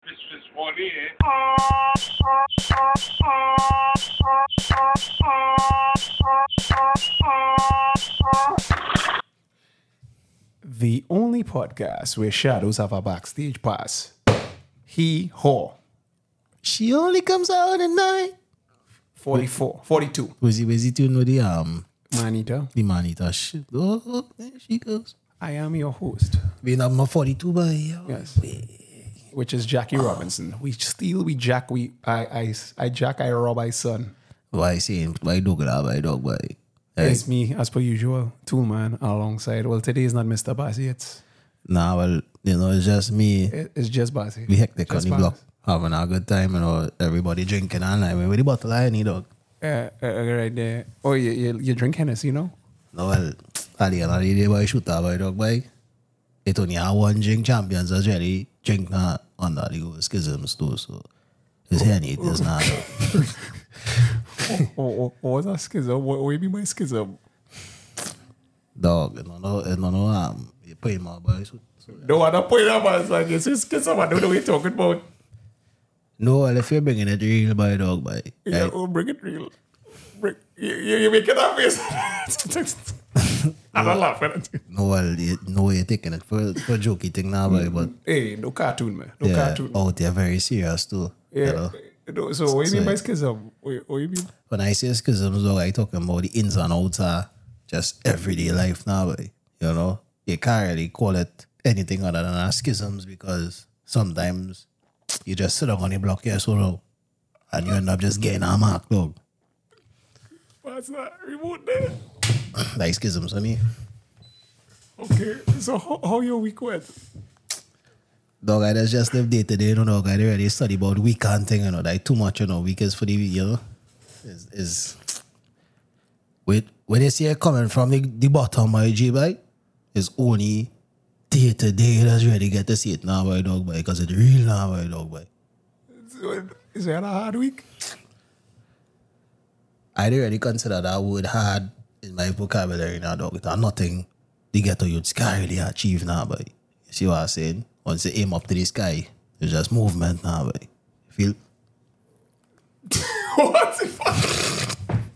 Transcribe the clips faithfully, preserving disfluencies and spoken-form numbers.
This is funny, eh? The only podcast where shadows have a backstage pass. He, Haw. She only comes out at night. forty-four, forty-two. Was he, was he to know the, um, Manita, the man eater shit? Oh, oh, there she goes. I am your host. We have my forty-two by yo. Yes. Which is Jackie Robinson. We steal, we jack, we, I, I, I jack, I rob, I son. Why saying, why dog that, why dog, why? It's me, as per usual, Toolman alongside. Well, today is not Mister Bassi, it's, Nah, well, you know, it's just me. it- it's just Bassi. We hectic on Just the Bassi. block, having a good time, you know, everybody drinking and like, with the bottle I need, dog. Uh, uh, right there. Oh, you, you, you drink Hennessy, you know? No, well, at the end of the day, boy, shoot that, boy, dog, boy. It only have one drink champions that's really drink na under the schisms too, so it's Henny, it is not. oh, oh, oh, what was that schism? What, what do you mean by schism? Dog, you know, no, you know, no, um, you pay my boy, so, so No, I'm not putting that man, son. You see schism, I don't know what you're talking about. no, well, if you're bringing it real, boy, dog, boy. Yeah, Right? oh, bring it real. Bring, you, you, you make it that face. I'm not laughing at you. No, well, you, no, you're taking it for, for jokey thing now, boy, but Hey, no cartoon, man. No yeah, cartoon. out there very serious too. You Yeah. know? No, so what do you mean So- by schism? What, what do you mean? When I say schisms, dog, I talking about the ins and outs of just everyday life now, boy. You know, you can't really call it anything other than a schisms because sometimes you just sit down on the block here so low and you end up just getting a mark, dog. What's that? Remote there. Like schisms, I mean. Okay, so how, how your week went? Dog, I just just live day to day, you know, dog. I already study about weekend thing, you know, like too much, you know, week is for the week, you know. Is is with when you see it coming from the, the bottom my G boy, it's only day to day that's really get to see it now, boy, dog, boy, because it's real now, boy, dog, boy. Is that a hard week? I don't really consider that word hard in my vocabulary now, dog. It's nothing the ghetto youths can really achieve now, boy. You see what I'm saying? Once you aim up to the sky, it's just movement now, boy. Feel? What the fuck?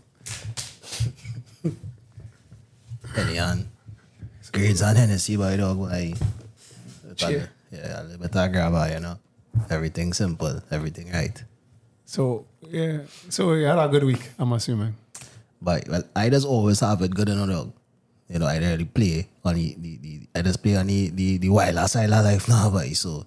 Henny and grades and Hennessy, boy, dog, boy. Cheer. Yeah, a little bit of grabber, you know. Everything simple, everything right. So, yeah. So you had a good week, I'm assuming. But, well, I just always have it good, you know, dog. You know, I don't really play on the, the, the I just play on the, the, the wilder side of life now, boy, so...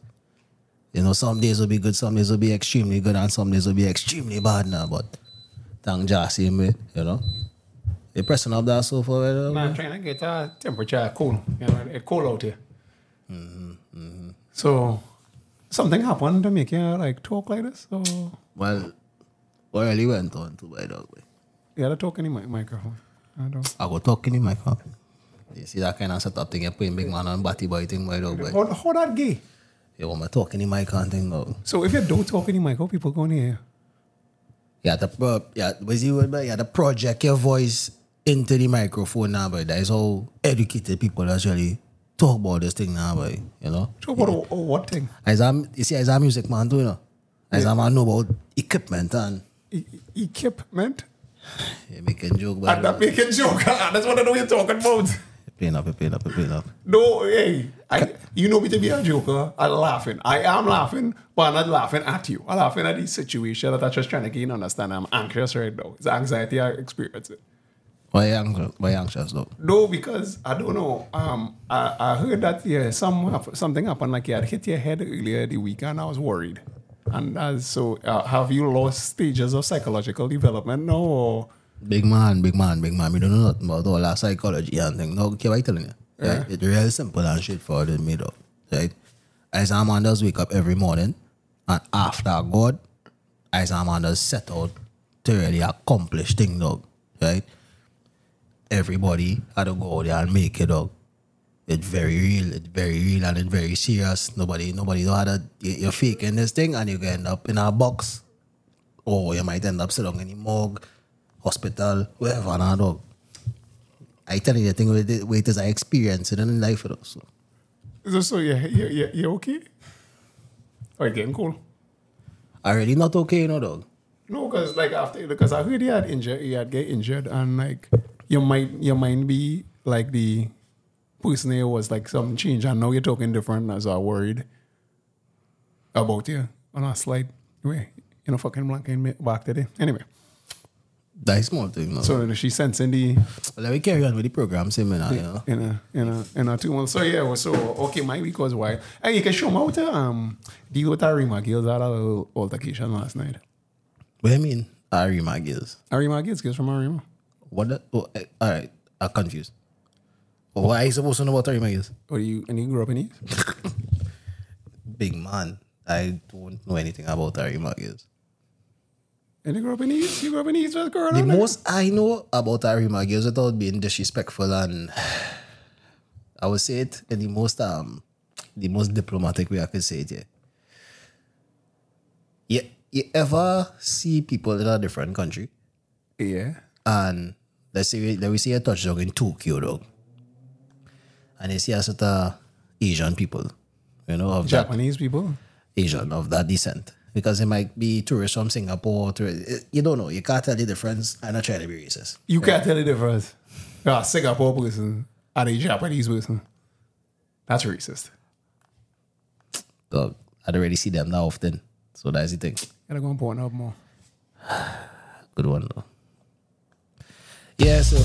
You know, some days will be good, some days will be extremely good, and some days will be extremely bad now, but thank God, same way, you know. You pressing up that sofa, well, Man, I'm trying to get a temperature cool. You know, it's cold out here. Mm-hmm, mm-hmm. So, something happened to make you like talk like this? Or Well, what really went on to by dog, boy? you had to talk in the mic- microphone? I don't. I go talking in my car. You see that kind of setup thing, you're putting big man on batty boy thing, by dog, boy. How, how that gay? You want me talking in my car thing, dog. So if you don't talk in the mic, how people going to hear you? You have to, pro- yeah, what's the word, boy? You have to project your voice into the microphone now, boy. That is how educated people actually talk about this thing now, boy. You know? So what, what, what thing? As I'm, you see, as a music man too, you know. As Yeah. I'm a know about equipment and E- e- equipment? you making joke, but I'm not making joke. That's what I know you're talking about. playing up, playing up, playing up. No, hey, I, you know me to be a joker. I'm laughing. I am laughing, but I'm not laughing at you. I'm laughing at the situation that I'm just trying to get you to understand. I'm anxious right now. It's anxiety I experience it. Why you anxious? Why you anxious though? No, because I don't know. Um, I, I heard that yeah, some hap- something happened like you had hit your head earlier the week, and I was worried. And as so, uh, have you lost stages of psychological development now? Or Big man, big man, big man. We don't know nothing about all that psychology and thing. No, okay, what I telling you? Right? It's real simple and straightforward with me, though. Right? As a man does wake up every morning, and after God, as a man does set out to really accomplish things, dog. Right? Everybody had to go out there and make it, dog. It's very real, it's very real, and it's very serious. Nobody, nobody know how to, you- you're faking this thing, and you can end up in a box, or you might end up sitting in the morgue, hospital, wherever, nah, dog. I tell you the thing with it, with it is I experience it in life, you know, so. so, so yeah, yeah, yeah, you okay? Oh, it getting cool. Already not okay, you know, dog. No, because like after because I heard he had injured, he had get injured, and like you might you might be like the person there was like something changed, and now you're talking different. As I worried about you on a slight way, you know, fucking blanking back today. Anyway, That's small thing, no? so she sensing the Well, let me carry on with the program, same now, you know. in a in a in a two months. So yeah, well, so okay, my week was wild. Hey, you can show me how to um deal with Arima Gills at a little altercation last night. What do you mean, Arima Gills? Arima Gills, Gills from Arima. What the, oh, eh, all right, I'm confused. Oh, why are you supposed to know about Arima Gills? Or you and you grew up in East? Big man, I don't know anything about Arima Gills. And you grew up in East? You grew up in East? What's going The on there? most I know about Arima Gills without being disrespectful and I would say it in the most um the most diplomatic way I could say it, yeah. You, you ever see people in a different country Yeah. and let's say we, let we see a touchdown in Tokyo, dog, and you see a sort of Asian people, you know, of that Japanese people? Asian of that descent. Because it might be tourists from Singapore. Tourists, you don't know. You can't tell the difference. I'm not trying to be racist. You can't tell the difference. A Singapore person and a Japanese person. That's racist. Dog, I don't really see them that often. So that's the thing. Gotta go and point up more. Good one, though. Yeah, so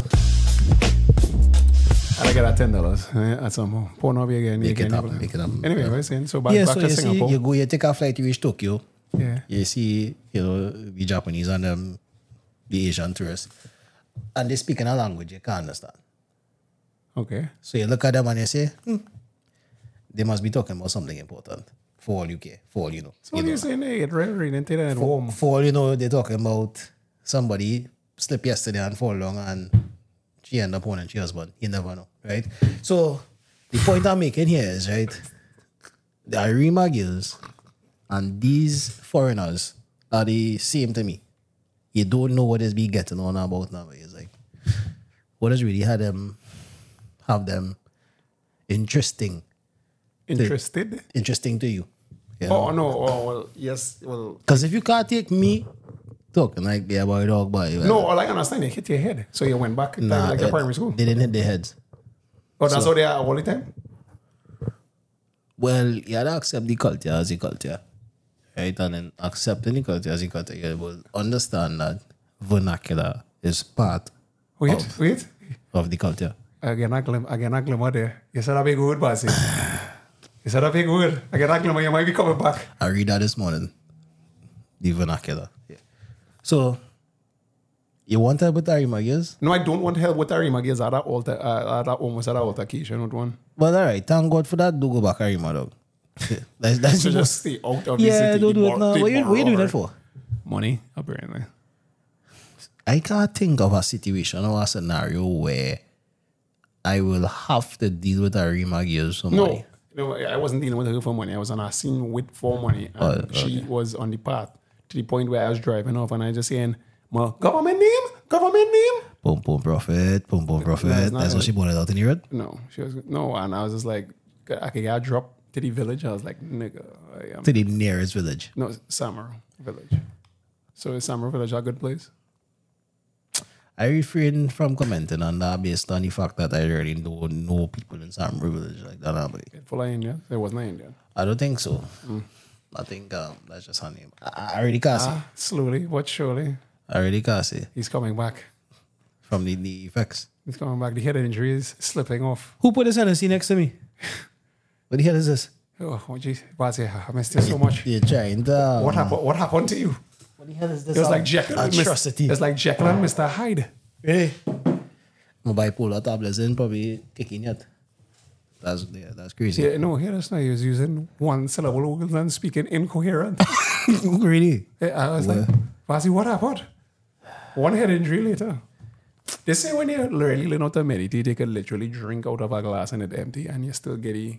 I gotta get that ten dollars at some point. Point up again. make again, it up. again. Make it up. Anyway, what I'm saying. So back, Yeah, back so to you see, Singapore. you go, you take a flight, you reach Tokyo. Yeah. You see, you know, the Japanese and um, the Asian tourists. And they speak in a language you can't understand. Okay. So you look at them and you say, hmm, they must be talking about something important. For all you care, for all you know. So you what are know. you saying? Hey, it really didn't take that at home. For all you know, they're talking about somebody slept yesterday and fall down and she ended up owning her husband. You never know, right? So the point I'm making here is, right, the Arima Gills and these foreigners are the same to me. You don't know what is be getting on about now. It's like, what has really had them, have them interesting, Interested? interesting to you? You know? Oh, no. Oh, well, yes. Well, Because if you can't take me talking like yeah boy dog boy, well, no, all I understand, you hit your head. So you went back to nah, like your it- primary school. they didn't hit their heads. Oh, that's how they are all the time? Well, you had to accept the culture as the culture, right? And then accepting the culture as the culture, you will understand that vernacular is part Wait, Of. wait. of the culture. Again, I glim, again, I glimmer there. You said a big word, Bassy. You said a big word. Again, I glimmer, you might be coming back. I read that this morning. The vernacular. Yeah. So, you want to help with Arima Gills? No, I don't want help with Arima Gills at that alter, uh, at that almost at that altercation with one. Well, all right. Thank God for that. Do go back, Arima, dog. that's that's So the just most. stay out of the Yeah, city. don't do it Bor- now. the What you, what you doing borrower. that for? Money, apparently. I can't think of a situation or a scenario where I will have to deal with Arima Gills for No, money. no, I wasn't dealing with her for money. I was on a scene with for money. And Oh, she was on the path to the point where I was driving off and I just saying, Ma, government name? Government name? Boom, boom, profit. Boom, boom, profit. No, it's not That's what it. she bought it out in the road. No, she was, no. And I was just like, I could get dropped to the village. I was like, nigga, I am. To the nearest village. No, Samaro village. So is Samaro village a good place? I refrain from commenting on that based on the fact that I really don't know people in Samra village like that. nah, boy. Full of Indian? There was no Indian. I don't think so. I think um, that's just her name. I, I already can't see. Ah, slowly but surely, I already can't see he's coming back. from the, the effects. He's coming back. The head injury is slipping off. Who put this Hennessy next to me? What the hell is this? Oh, oh jeez. Bazi, I missed you so much. You're trying to. Um, What happened? What happened to you? What the hell is this? It was um, like Jekyll and Mister atrocity. It was like Jekyll and Mister Hyde. Really? My bipolar tablets in probably kicking yet. That's yeah, that's crazy. Yeah, no, here that's not. He was using one syllable words and speaking incoherent. Really? I was like, Bazi, what happened? One head injury later. They say when you really learn how to meditate, you can literally drink out of a glass and it's empty and you still get the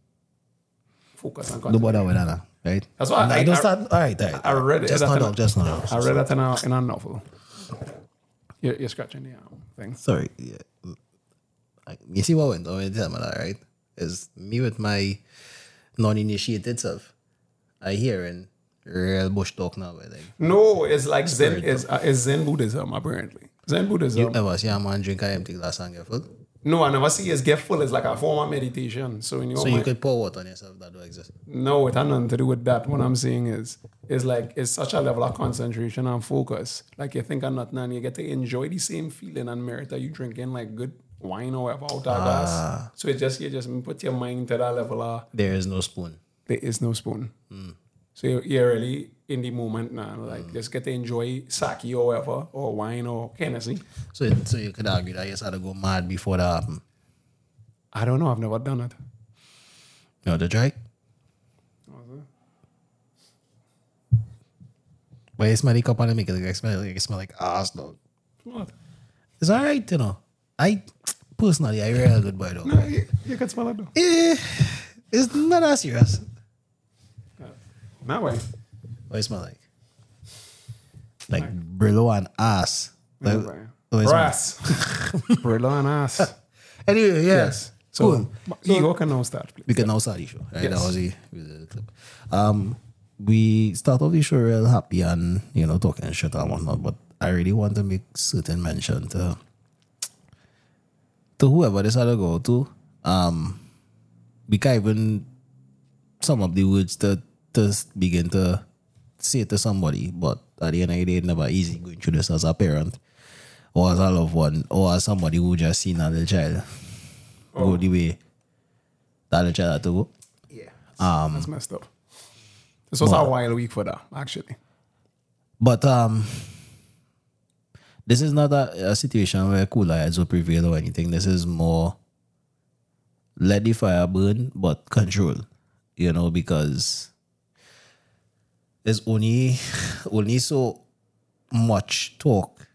focus and No concentrate. bother with that, now, right? That's why I, I- don't I- start. All right, all right. I read it. Just that not in a- out. Just not out. I read that in a, in a novel. You're, you're scratching the um, thing. Sorry. Yeah. I- You see what went on with them, right? Is me with my non-initiated self. I hearing real bush talk now. Like, No, it's like Zen. Spirit, It's, uh, it's Zen Buddhism apparently. Zen Buddhism. you ever see a man drink an empty glass and get full? No, I never see it get full. It's like a form of meditation. So in your So mind, you could pour water on yourself that don't exist. no, it has nothing to do with that. What I'm saying is, is like it's such a level of concentration and focus. Like you think of nothing and you get to enjoy the same feeling and merit that you drinking like good wine or whatever out of glass. So it just you just put your mind to that level of There is no spoon. there is no spoon. So you're, you're really in the moment now. Like just get to enjoy sake or whatever or wine or Hennessy. So, so you could argue that you just had to go mad before that happened. I don't know. I've never done it. You know the try? But you smell the cup and it make it like, smell, like, it smell like ass, dog. What? It's alright, you know. I, personally, I real good boy, though. No, you, you can smell it though. Eh, it's not that serious. That way. What it smell like? Like Brillo and ass. Like, That way. what it smell like? Brass. Brillo and ass. Anyway, yeah. Yes. So, Cool. so Ego can now start, please. We can now start the show. Right? Yes. That was the, the clip. Um, we start off the show real happy and, you know, talking shit and whatnot, but I really want to make certain mention to to whoever this had to go to. Um, we can't even sum up the words to, to begin to say to somebody, but at the end of the day, it's never easy going through this as a parent or as a loved one or as somebody who just seen a little child go the way that little child had to go. Yeah. Um, That's messed up. This was a wild week for that, actually. But um, this is not a, a situation where cooler heads will prevail or anything. This is more let the fire burn, but control. You know, because there's only only so much talk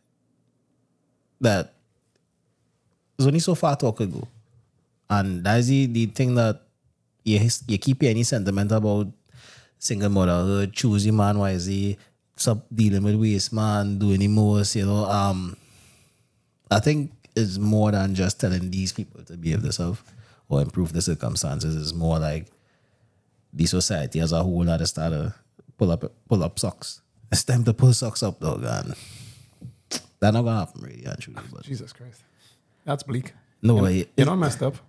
that there's only so far talk could go. And that's the, the thing that you, you keep hearing sentiment about single motherhood, choosing man wisely, stop dealing with waste man, doing the most, you know. Um, I think it's more than just telling these people to behave themselves or improve the circumstances. It's more like the society as a whole had to start to pull up pull up socks. It's time to pull socks up, dog, and that's not gonna happen really, actually. But Jesus Christ. That's bleak. no, You know, it, you know messed up?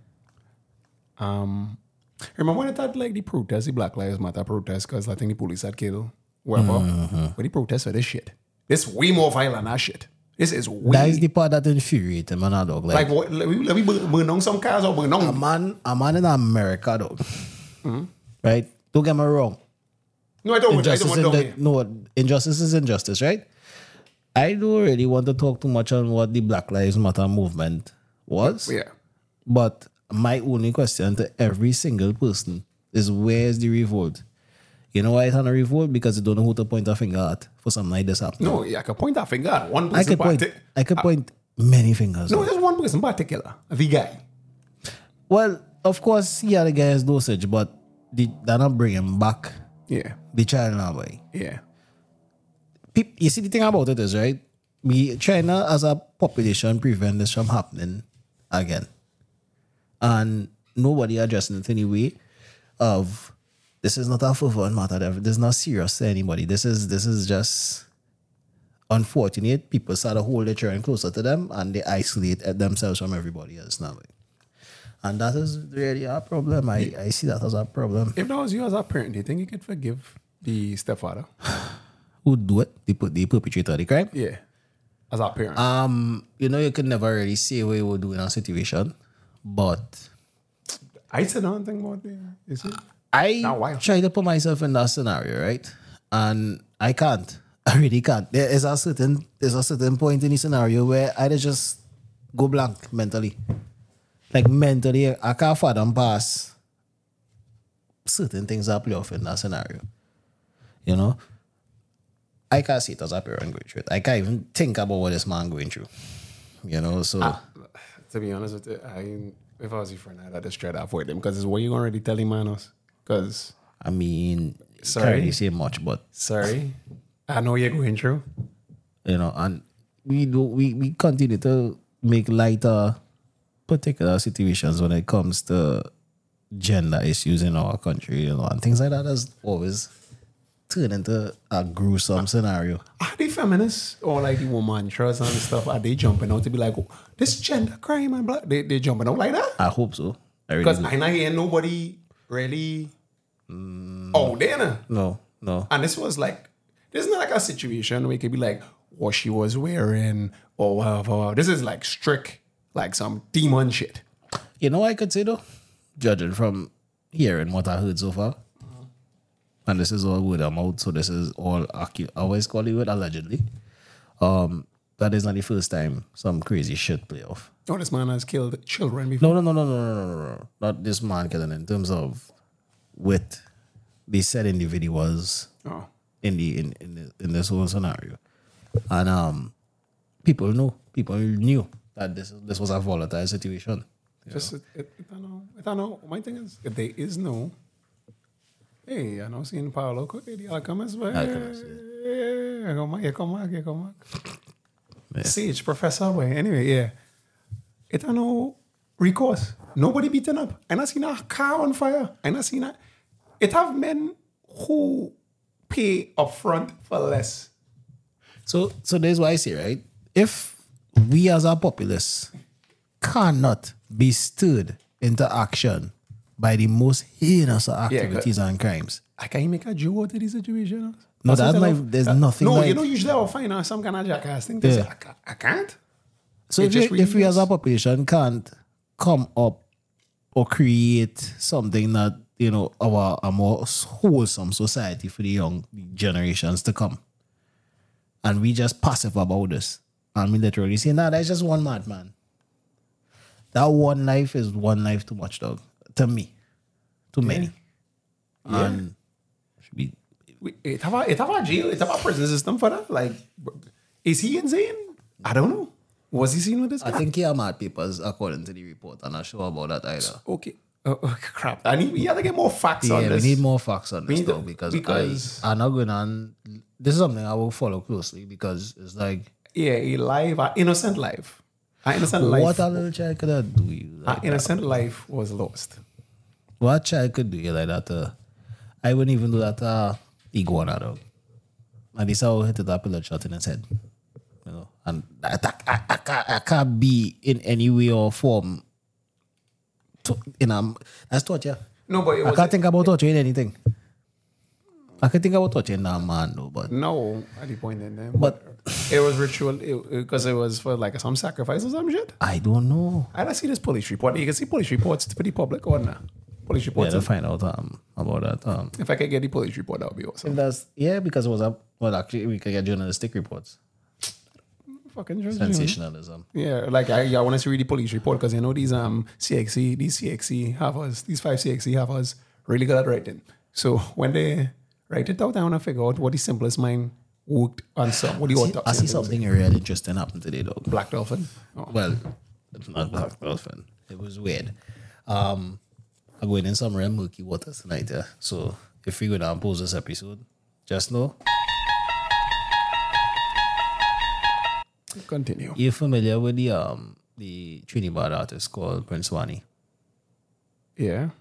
Um, remember when it had like the protest, the Black Lives Matter protest, because I think the police had killed whoever. Mm-hmm. But the protest for this shit. This way more violent than that shit. This is way... that is the part that infuriates me, man, dog. Like, Like, what, let me, let me burn, burn down some cars or burn a down... man, a man in America, dog. Mm-hmm. Right? Don't get me wrong. No, I don't want I Injustice don't want in down the, no, injustice is injustice, right? I don't really want to talk too much on what the Black Lives Matter movement was. here. Yeah. But my only question to every single person is, where's the revolt? You know why it's not a revolt? Because you don't know who to point a finger at for something like this happening. No, yeah, I could point a finger at one person. I could point. parti- I could point many fingers. No, though. just one person in particular. The guy. Well, of course, yeah, the guy has dosage, but the, they're not bringing back Yeah. the child now, boy. Yeah. Peop- You see, the thing about it is, right? We China as a population prevent this from happening again, and nobody addressing it anyway. Of this is not a fun matter. This is not serious to anybody. This is this is just unfortunate. People start to hold their children closer to them, and they isolate themselves from everybody else now. And that is really a problem. I, I see that as a problem. If that was you as a parent, do you think you could forgive the stepfather? Who do it? The, the perpetrator of the crime? Yeah. As a parent. Um, you know, you can never really say what you would do in a situation, but I said nothing about it. Is it? I Now, why? try to put myself in that scenario, right? And I can't. I really can't. There is a certain there's a certain point in the scenario where I just go blank mentally. Like mentally, I can't fathom past certain things that play off in that scenario. You know? I can't see it as a parent going through it. I can't even think about what this man going through. You know, so Ah, to be honest with you, I if I was your friend, I'd just try to avoid him because it's what you already telling Manos. Because I mean, Sorry? can't really say much, but sorry, I know you're going through. you know, and we do we, we continue to make lighter particular situations when it comes to gender issues in our country, you know, and things like that. That's always turn into a gruesome scenario. Are they feminists or like the woman trust and stuff? Are they jumping out to be like, oh, this gender crime and blah? They they jumping out like that? I hope so. I really Because do. I not hear nobody really. Oh, there. nah. No, no. And this was like, this is not like a situation where it could be like what she was wearing or whatever. This is like strict, like some demon shit. You know what I could say though? Judging from hearing what I heard so far. And this is all word of mouth, so this is all acu- I always call it word allegedly. Um, that is not the first time some crazy shit play off. Oh, this man has killed children before. No, no, no, no, no, no, no, no. Not this man killing in terms of with the said individuals Oh. in the in in, the, in this whole scenario. And um people know, people knew that this this was a volatile situation. Just, it, it, I don't know. I don't know. My thing is, if there is no. Hey, I know seeing Paolo cook it. I'll come as well. Alchemist, Yeah, come back, come back, come back. Yeah. Sage, Professor, boy. Anyway, yeah. It ain't no recourse. Nobody beaten up. I not seen a car on fire. I not seen a. It have men who pay upfront for less. So so there's what I say, right? If we as a populace cannot be stirred into action by the most heinous of activities and crimes. I can't make a joke out of this situation. No, That's that's what I my, love. there's Uh, nothing No, like... you know, usually I'll find out some kind of jackass thing. To Yeah. say, I, ca- I can't. So It if, just we, if we as a really population can't come up or create something that, you know, our a more wholesome society for the young generations to come, and we just passive about this, and we literally say, nah, that's just one madman. That one life is one life too much, dog. To me. Too many. Yeah. And should be We- It have a it have a jail, it have a prison system for that. Like, is he insane? I don't know. Was he seen with this guy? I think he had mad papers according to the report. I'm not sure about that either. Okay. Oh, oh, crap. I need. We have to get more facts on Yeah, we this. need more facts on We this need though to- because, because- I, I'm not going on. This is something I will follow closely because it's like, Yeah, a life, an innocent life, an innocent life. what a little child could I do you? An Like that? innocent life was lost. What child could do you like that? Uh, I wouldn't even do that. Uh, iguana dog. And this how hit that pillar shot in his head. You know, and I, I, I, I, can't, I can't be in any way or form. To, in a, that's torture. No, but it I was can't think about torturing anything. I can think about torturing that man though, but no at the point in time. But- it was ritual because it, it was for like some sacrifice or some shit. I don't know. I don't see this police report. You can see police reports for the public or not. Police Yeah, reports. to find out um, about that. Um, If I could get the police report, that would be awesome. if that's yeah, because it was a well, actually, we could get journalistic reports, Fucking just- sensationalism. Yeah, like I, yeah, I want to read the police report because you know these um C X E, these C X E have us, these five C X E have us really good at writing. So when they write it out, I want to figure out what the simplest mind worked on some. What the I see, autopsy I see and things something real interesting happen today, dog. like- Black Dolphin. Oh. Well, it's not Black Dolphin. It was weird. Um, I'm going in some real murky waters tonight, yeah. So if we go down and pause this episode, just know Continue. you're familiar with the um the Trinidad artist called Prince Wani. Yeah.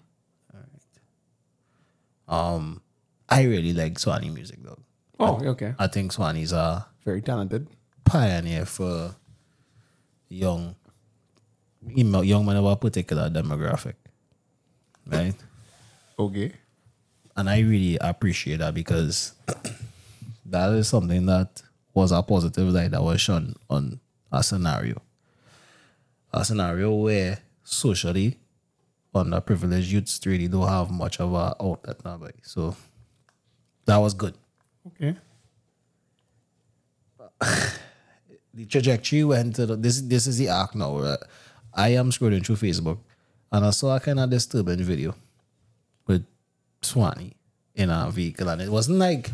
Um, I really like Swani music, dog. Oh, okay. I think Swani's a Very talented. pioneer for young young men of a particular demographic, right? Okay. And I really appreciate that because that is something that was a positive light that was shown on a scenario. A scenario where socially underprivileged youths really don't have much of a outlet now. Boy. So that was good. Okay. The trajectory went to the, this this is the arc now. Right? I am scrolling through Facebook and I saw a kind of disturbing video with Swani in a vehicle, and it wasn't like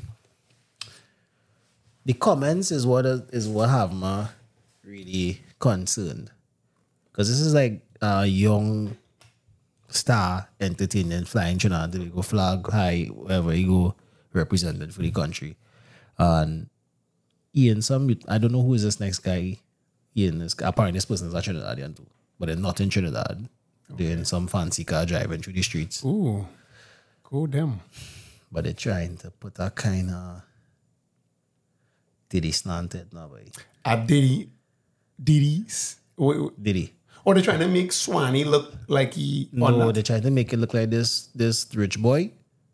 the comments is what is what have me really concerned, because this is like a young star entertaining flying Trinidad and Tobago flag high wherever you go, represented for the country. And Ian, some I don't know who is this next guy. Ian is apparently this person is a Trinidadian too, but they're not in Trinidad. They're in some fancy car driving through the streets. Ooh. Go them. but they're trying to put a kind of Diddy slanted now, boy. A Diddy, Diddy's. Diddy. Or they're trying to make Swanee look like he. No, they're trying to make it look like this this rich boy.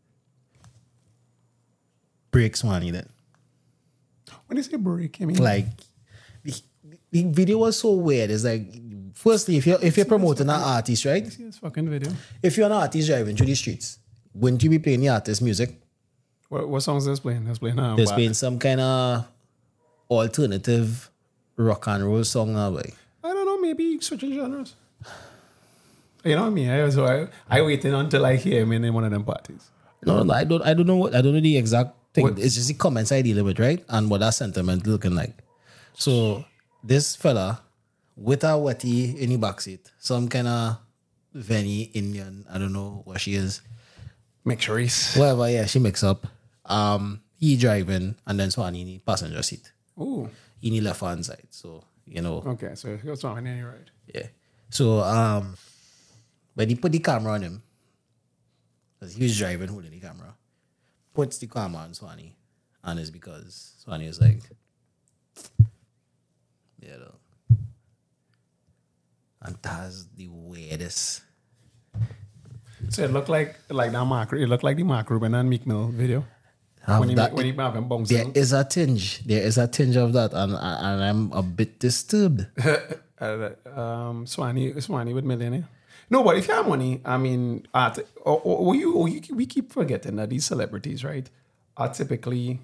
Break Swanee then. When they say break, I mean like the, the video was so weird. It's like, firstly, if you're if you're promoting an artist, right? see this fucking video. If you're an artist driving through the streets, wouldn't you be playing the artist music? What, what songs is playing? That's playing now. There's been some kind of alternative rock and roll song now, boy. I don't know, maybe switching genres. You know what I mean? I, so I, I waited until I hear him in one of them parties. No, no, I don't I don't know what I don't know the exact thing. What? It's just the comments I deal with, right? And what that sentiment looking like. So this fella with a wetty in the backseat, some kind of Venny Indian, I don't know what she is. Mixed race. Whatever, yeah, she mix up. Um, he driving and then Swanee in the passenger seat. Ooh. In the left hand side. So, you know. Okay, so that's not any right. Yeah. So um when he put the camera on him, because he was driving holding the camera, puts the camera on Swanee, and it's because Swanee was like, yeah, though. And that's the weirdest. So it looked like like that Mark. It looked like the Mark Rubin and Meek Mill video Have when he that- when he have him There bouncing. is a tinge. There is a tinge of that, and and I'm a bit disturbed. uh, um, Swanee Swanee with millionaire. No, but if you have money, I mean, art, or, or, or you, or you, we keep forgetting that these celebrities, right, are typically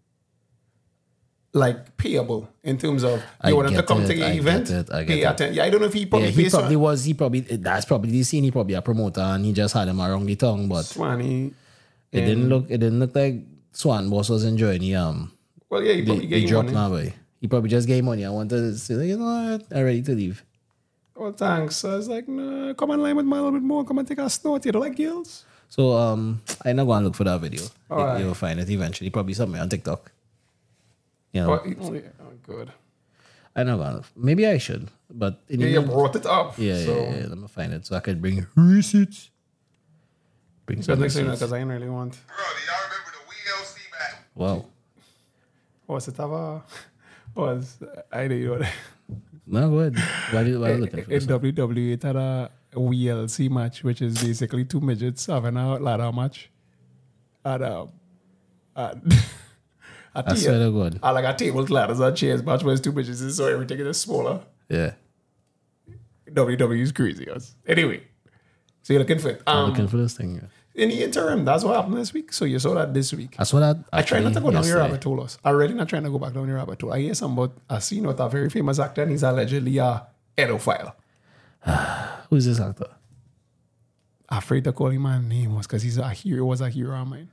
like payable in terms of I you want them to get come it, to your I get event, it, I get pay it. atten- Yeah, I don't know if he probably Yeah, he pays probably Swan- was. He probably that's probably the scene. He probably a promoter, and he just had him around the tongue. But Swanee. it didn't look. It didn't look like Swan Boss was enjoying the um Well, yeah, he the, probably the gave drop money. now, boy. He probably just gave money. I wanted to say, you know what, I'm ready to leave. Well, thanks. I was like, no, come online with me a little bit more. Come and take a snort. You don't like girls? So um, I not going to look for that video. You, Alright. You'll find it eventually. Probably somewhere on TikTok. You know, Oh, oh, yeah. Oh, good. I know going to. Maybe I should, but in Yeah, the you mean- brought it up. yeah, so. yeah, yeah. Let me find it so I can bring receipts. Bring So some next thing, receipts. because I didn't really want. Bro, do y'all remember the W L C battle? Wow. Was it ever? Was I don't know. No, go ahead. Why did why are you looking for In this? W W E, it had a W L C match, which is basically two midgets having a ladder match. At a, at, a I swear to God. At like a tables, ladders, and chairs match where it's two midgets, so everything is smaller. Yeah. W W E is crazy, guys. Anyway, so you're looking for it. I'm Um, looking for this thing. Yeah. in the interim, that's what happened this week. So you saw that this week. I saw that. I try not to go actually down your yesterday. rabbit hole. Us. I'm really not trying to go back down your rabbit hole. I hear some about a scene with a very famous actor, and he's allegedly a pedophile. Who's this actor? Afraid to call him my name was because he's a hero. Was a hero of mine.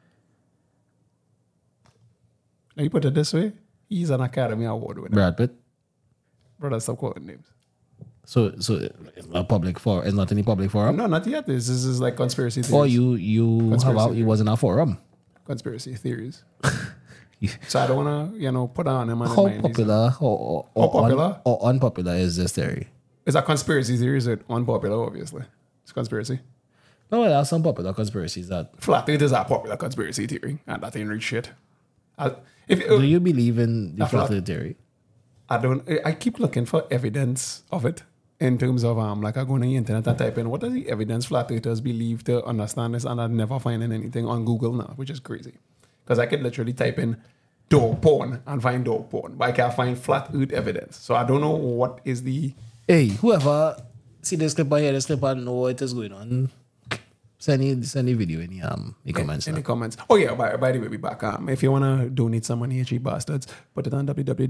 Now you put it this way, he's an Academy Award winner. Brad Pitt. Brother, stop calling names. So, so it's not public for. It's not any public forum. No, not yet. This, this is like conspiracy theories. Or you, you, Conspiracy how about theory. you was in a forum? Conspiracy theories. So I don't want to, you know, put on him. and How mind these- popular or, or, How popular? Un, or unpopular is this theory? It's a conspiracy theory. Is it unpopular? Obviously, it's conspiracy. No, there are some popular conspiracies that. Flat Earth is a popular conspiracy theory, and that ain't real shit. I, if Do you believe in the A flat- flat earth theory? I don't, I keep looking for evidence of it in terms of um, like I go on the internet and type in what does the evidence flat earthers believe to understand this, and I'm never finding anything on Google now, which is crazy, because I could literally type in dog porn and find dog porn, but I can't find flat earth evidence. So I don't know what is the Hey, whoever see this clip or hear this clip and know what is going on, send me send the video in the um the comments. in now. the comments. Oh yeah, by, by the way, be back. Um, if you wanna donate some money, you cheap bastards, put it on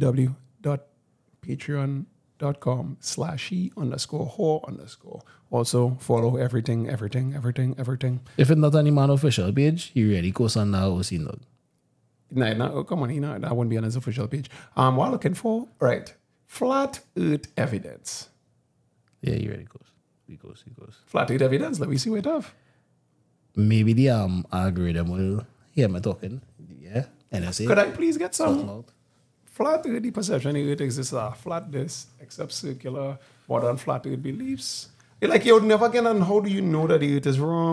www.patreon.com slash e underscore whore underscore. Also follow everything, everything, everything, everything. If it's not on the man official page, you really go on now or see no. No, no, oh, come on, you know, that wouldn't be on his official page. Um, what I'm looking for, right? Flat Earth evidence. Yeah, you really goes. He goes, he goes. Flat Earth evidence. Let me see what it have. Maybe the um algorithm will hear me talking. Yeah. N S A. Could I please get sort some them out. flat Earth? The perception the Earth exists are flat this, except circular, modern flat Earth beliefs. It's like you would never get on how do you know that the Earth is wrong?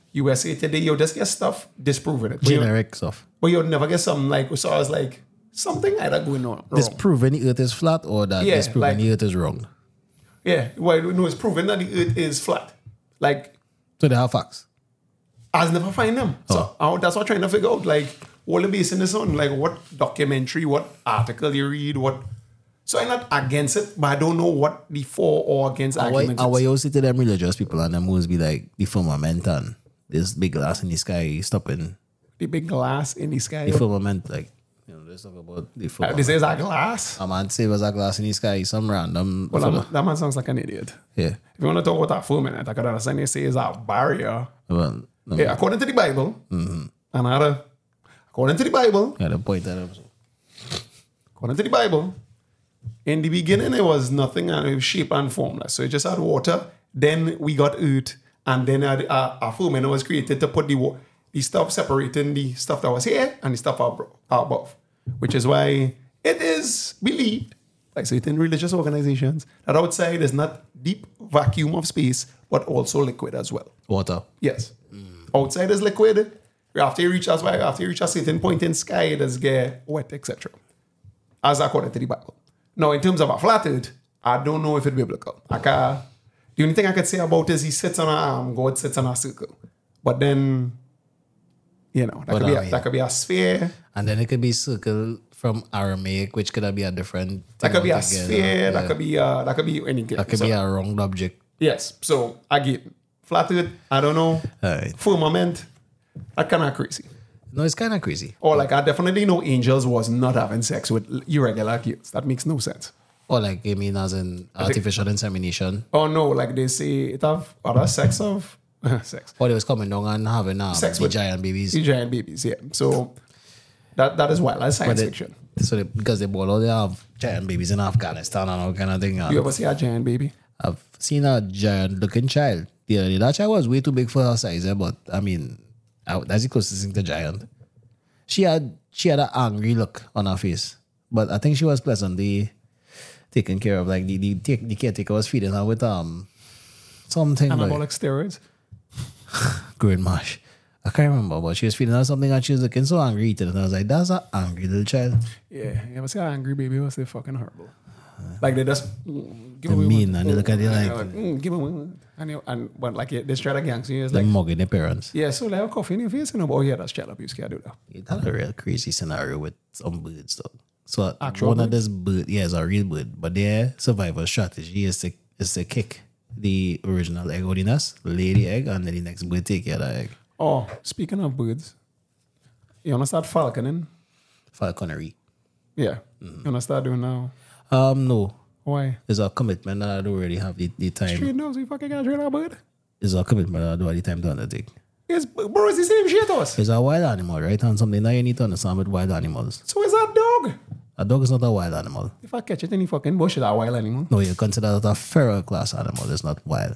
U S A Today, you'll just get stuff disproving it. But you- Generic stuff. But you'll never get something like, so I was like, something like that going on. Wrong. Disproving the earth is flat or that Yeah, disproving like- the earth is wrong. Yeah, well, no, it's proven that the earth is flat. Like, So they have facts. I'll never find them. So Oh. I, that's what I'm trying to figure out. Like, what the base in this on? Like, what documentary, what article you read, what. So I'm not against it, but I don't know what the for or against And why, argument and why is. you see to them religious people and them always be like the firmament and this big glass in the sky stopping The big glass in the sky. the firmament, like, you know, let's talk about the Uh, firmament. this is a glass. A man say was a glass in the sky, some random. Well, fella. that, that man sounds like an idiot. Yeah. If you want to talk about that for a minute, I could understand they say it's a barrier. Well, no, Yeah, according to the Bible, another, according to the Bible, yeah, the point that I'm so. according to the Bible, in the beginning it was nothing and it was shape and formless. So it just had water. Then we got earth, and then a, a, a firmament was created to put the wa- the stuff separating the stuff that was here and the stuff abro- above. Which is why it is believed by certain religious organizations that outside is not deep vacuum of space, but also liquid as well. Water. Yes. Outside is liquid. After you reach that's why after you reach a certain point in sky, it does get wet, et cetera. As according to the Bible. Now, in terms of a flat earth, I don't know if it's biblical. I can, the only thing I could say about it is he sits on a arm, God sits on a circle. But then, you know, that, But could, be I a, mean- that could be a sphere. And then it could be circle from Aramaic, which could be a different. That could be a altogether. sphere. Yeah. That could be uh, that could be anything. That could So, be a round object. yes. So again, flat earth. I don't know. Alright. Firmament. That kind of crazy. No, it's kind of crazy. Or like I definitely know angels was not having sex with irregular kids. That makes no sense. Or like, I mean, as in artificial insemination. Oh no, like they say it have other sex of sex. Or they was coming down and having um, Sex the with- giant babies. The giant babies, yeah. So that that is wild. That's But science they- fiction. So they, because they bought all they have giant babies in Afghanistan and all kind of thing. and You ever see a giant baby? I've seen a giant looking child. The other day. That child was way too big for her size, eh, but I mean, I- that's the closest thing to giant. She had she had an angry look on her face, but I think she was pleasantly taken care of. Like the the, take- the caretaker was feeding her with um something like Anabolic steroids. green mash. I can't remember, but she was feeding her something and she was looking so angry eating it. And I was like, that's an angry little child. Yeah, you ever see an angry baby? Was they fucking horrible? Like they just mm, give They away mean, one. and they look at you like- mm, give away one. And you, and but like yeah, they try to gangster you. It's Like like mugging their parents. yeah, so like a coffee in your face, you know. But oh yeah, that's child abuse. Can't do that. That's a real crazy scenario with some birds, though. So Actual one of this bird, yeah, it's a real bird, but their survival strategy is to is to kick the original egg out of the nest, lay the egg, and then the next bird take care of the egg. Oh, speaking of birds, you wanna start falconing? Falconry. Yeah, Mm-hmm. you wanna start doing now? Um, no, Why? it's a commitment that I don't really have the, the time. Straight nose, you fucking got train a bird. It's a commitment that I don't have the time to undertake. Yes, bro, it's the same shit us. It's a wild animal, right? And something that you need to understand with wild animals. So is that dog? A dog is not a wild animal. If I catch it in the fucking bush, it's a wild animal. No, you consider that a feral class animal. It's not wild.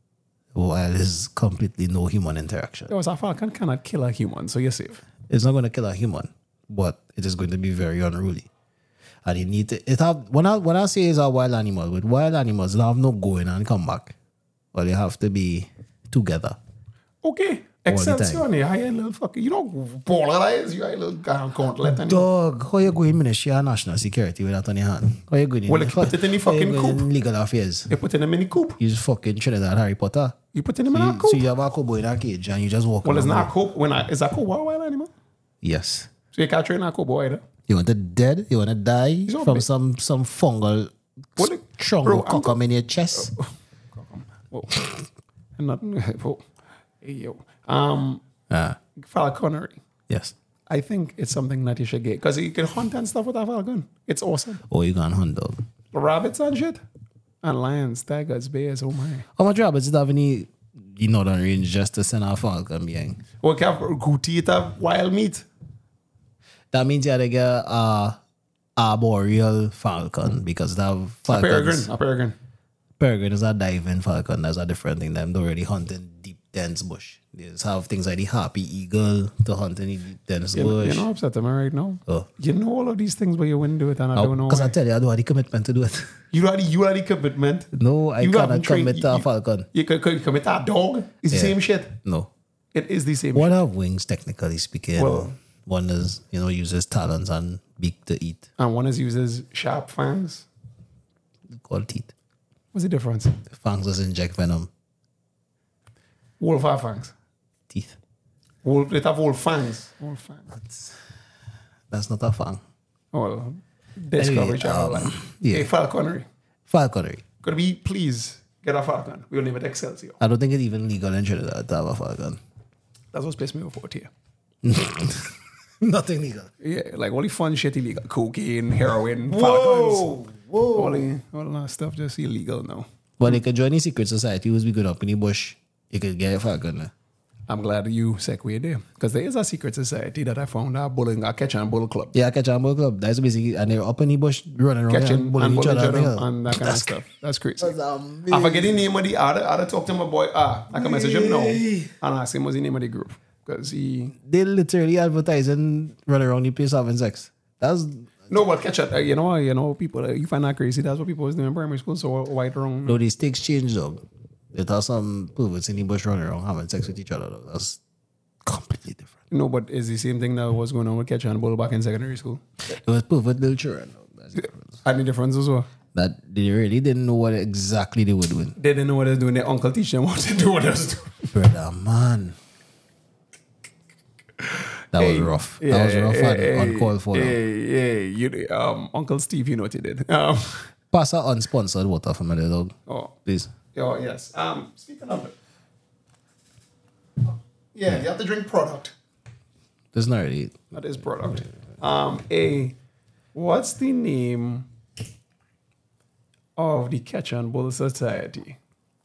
Wild is completely no human interaction. There was a falcon cannot kill a human, so you're safe. It's not going to kill a human, but it is going to be very unruly. And you need to, it have, when I, when I say it's a wild animal, with wild animals, they have no going and come back. Or they have to be together. Okay. the Excelsior, time. you hire a little fucking, you don't polarize, you hire a little gun gauntlet. And Dog, how you going ministry of national security with that on your hand? How you going in? Well, if you put it in the how you fucking going in coop. legal affairs. you put in him in the coop. You just fucking Trinidad Harry Potter. You put in him in So a you, coop. so you have a cowboy in a cage and you just walk well, it's around not a with coop. When I, is a coop a wild animal? it. Yes. So you can't train a coop either. You want to dead? You want to die all from big. some some fungal What the- strong bro, I'm cockum in your chest? Whoa. And not, whoa. Hey, yo. Um, Ah, falconry. yes. I think it's something that you should get because you can hunt and stuff with a falcon. It's awesome. Or you can hunt dog. Rabbits and shit. And lions, tigers, bears, oh my. How much rabbits did have any the northern range just to send a falcon being? We have goatee, it have wild meat. That means you have to get a arboreal falcon because they have A falcons. peregrine, a peregrine. Peregrine is a diving falcon. That's a different thing. Them don't really hunt in deep, dense bush. They just have things like the harpy eagle to hunt in the deep, dense You know, bush. you know upset am I right now? Oh. You know all of these things, but you wouldn't do it, and I don't know Because why. I tell you, I don't have the commitment to do it. You had the, you had the commitment. No, I You cannot haven't trained- commit to a you- falcon. You could, could commit to a dog. It's the Yeah. same shit. No. It is the same. What are wings, technically speaking? Well- one is, you know, uses talons and beak to eat, And one is uses sharp fangs. called teeth. What's the difference? Fangs does inject venom. Wolf have fangs. Teeth. Wolf, they have wolf fangs. Wolf fangs. That's not a fang. Well, Discovery Anyway, Channel. um, like, yeah. Hey, falconry. Falconry. Could we please get a falcon? We'll name it Excelsior. I don't think it's even legal in Trinidad to have a falcon. That's what's pissed me off out here. Nothing legal. Yeah, like all the fun shit illegal. Cocaine, heroin, falcons. Whoa. All, the, all that stuff just illegal now. But you could join the secret society who's be good up in the bush. You could get a falcon. eh? I'm glad you segued there. Because there is a secret society that I found, a bullying, a catch and bull club. Yeah, catch and bull club. That's basically, and they're up in the bush running around Catching and bullying and each bullying other. each other yeah. and that kind of stuff. That's crazy. That's amazing. I forget the name of the other. I talk to my boy. Ah, I can message him now and ask him what's the name of the group. Because he. They literally advertising running around the place having sex. That's No, but catch it. Uh, you know, you know, people, uh, you find that crazy. That's what people was doing in primary school. So white wrong. no, these stakes change though. There are some perverts in the bush running around having sex with each other though. That's completely different. No, but it's the same thing that was going on with catch and bull back in secondary school. It was pervert little children though. That's the difference. And the difference as well. That they really didn't know what exactly they were doing. They didn't know what they were doing. Their uncle teach them what to do. What they was doing. Brother, man. That was rough. that was rough and uncalled for. though. Hey, hey, you, um, Uncle Steve, you know what you did. Um, Pass a unsponsored water for my little dog, oh, please. oh, yes. Um, speaking of it. Yeah, you have to drink product. There's not really. That is product. Um, a, what's the name of the Catch and Bull Society?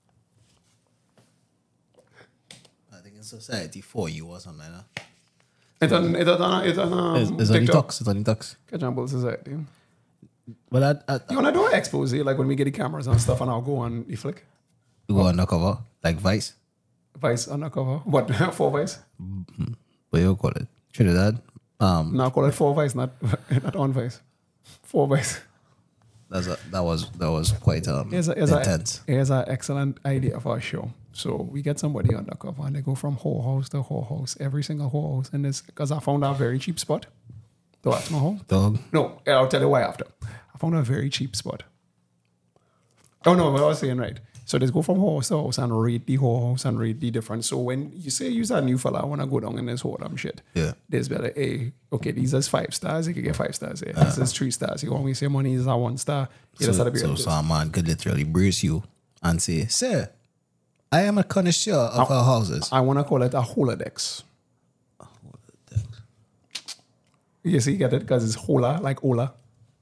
I think it's society for you or something like that. It's on, it's on, it's on, um, It's, it's on the TikTok. talks. It's on the talks. Catch and Bull Society. But I, I, You want to do an expose, like when we get the cameras and stuff, and I'll go on the flick? I go undercover, like Vice. Vice undercover. What, four Vice? What you call it? Trinidad. Um, No, call it four Vice, not, not on Vice. Four Vice. that's a, that was that was quite um Here's a, here's a, intense. here's an excellent idea for a show. So we get somebody undercover and they go from whole house to whole house, every single whole house. And this, because I found a very cheap spot. Do I know how? Dog. No, I'll tell you why after. I found a very cheap spot. Oh no, what I was saying right. So they go from house to house and rate the whole house and rate the difference. So when you say you're a new fella, I want to go down in this whole damn shit. Yeah. There's better, hey, okay, these are five stars, you can get five stars here. This is three stars. You want me to say money is a one star. You just So, have to be so like this. some man could literally brace you and say, "Sir, I am a connoisseur of our houses." I want to call it a holodex. You see, get it? Because it's hola, like Ola.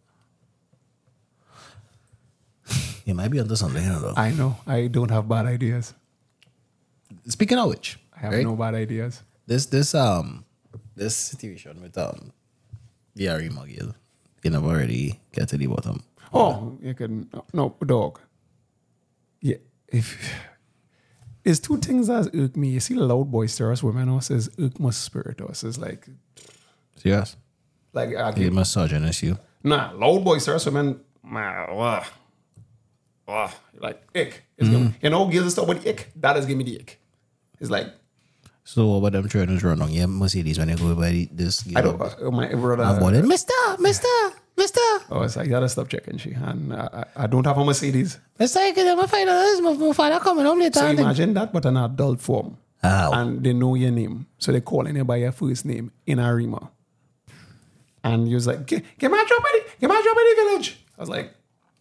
You might be onto something, you know. I know. I don't have bad ideas. Speaking of which, I have right? no bad ideas. This this um this situation with um the Arima Gill, you never already get to the bottom. Oh, you can no dog. Yeah, if there's two things that irk me. You see, loud boisterous women us is irk my spirit us is like Serious? like I You misogynist you. nah loud boisterous women. Nah, wah, wah, like ick. It's Mm-hmm. gonna, you know, girls start with ick. That is give me the ick. It's like So what about them trainers run on your Mercedes when they go by the- this? I don't. Uh, my brother. I'm boarded. Mister, Mister, Mister. Oh, it's like you gotta stop checking she. And uh, I, I don't have a Mercedes. Mister, I get my father. My father coming home later. So imagine that, but an adult form. How? And they know your name. So they calling you by your first name in Arima. And you was like, get, get my job ready. Get my job ready, village. I was like,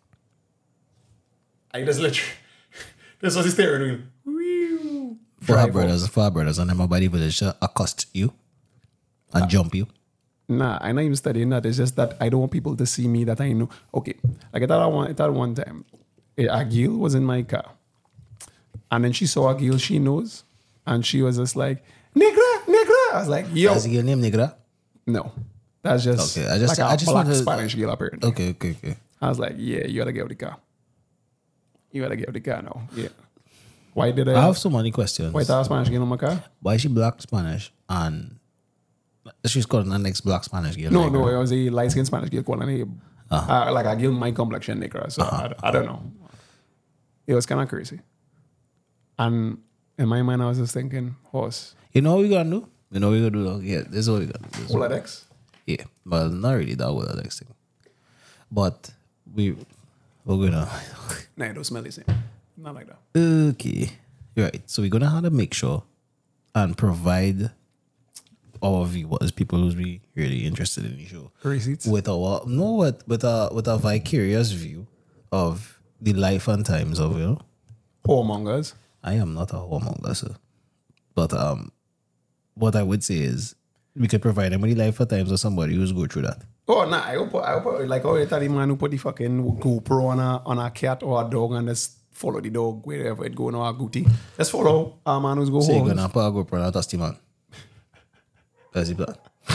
I just literally, this was the steering wheel. For our Drive brothers, for our brothers, and them by the village uh, accost you and jump you. Nah, I'm not even studying that. It's just that I don't want people to see me that I know. Okay, like I thought I want, I thought one time, a a girl was in my car. And then she saw a girl she knows. And she was just like, Negra, Negra. I was like, yo. That's your name, Negra? No. That's just, Okay, I just- like a I just black wanted- Spanish girl apparently. Okay, okay, okay. I was like, yeah, you gotta get out the car. You gotta get out the car now. Yeah. Why did I, I have so many questions. why did I have Spanish girl in my car? Why is she black Spanish and she's called an next black Spanish girl? No, like no, her? it was a light skinned Spanish girl calling a, uh, like a girl my complexion Negra. So I, I don't know. It was kind of crazy. And In my mind, I was just thinking horse. You know what we're gonna do? You know what we're gonna do? Though? Yeah, this is what we're gonna do. This is what- Oladex. Yeah, but not really that Oladex thing. But we we're gonna Nah, it don't smell the same. Not like that. okay. Right. So we're gonna have to make sure and provide our viewers, people who's be really interested in the show, Receipts. with our no with with a with a vicarious view of the life and times of you know. Whoremongers. I am not a whoremonger, sir. But um what I would say is we could provide them with the life and times of somebody who's go through that. Oh, nah, I hope, I hope, like, oh, you tell the man who put the fucking GoPro on a, on a cat or a dog and just follow the dog wherever it go, no, a gooty. Just follow a man who's go So you're home. gonna put a GoPro on a dusty man. That's the plan.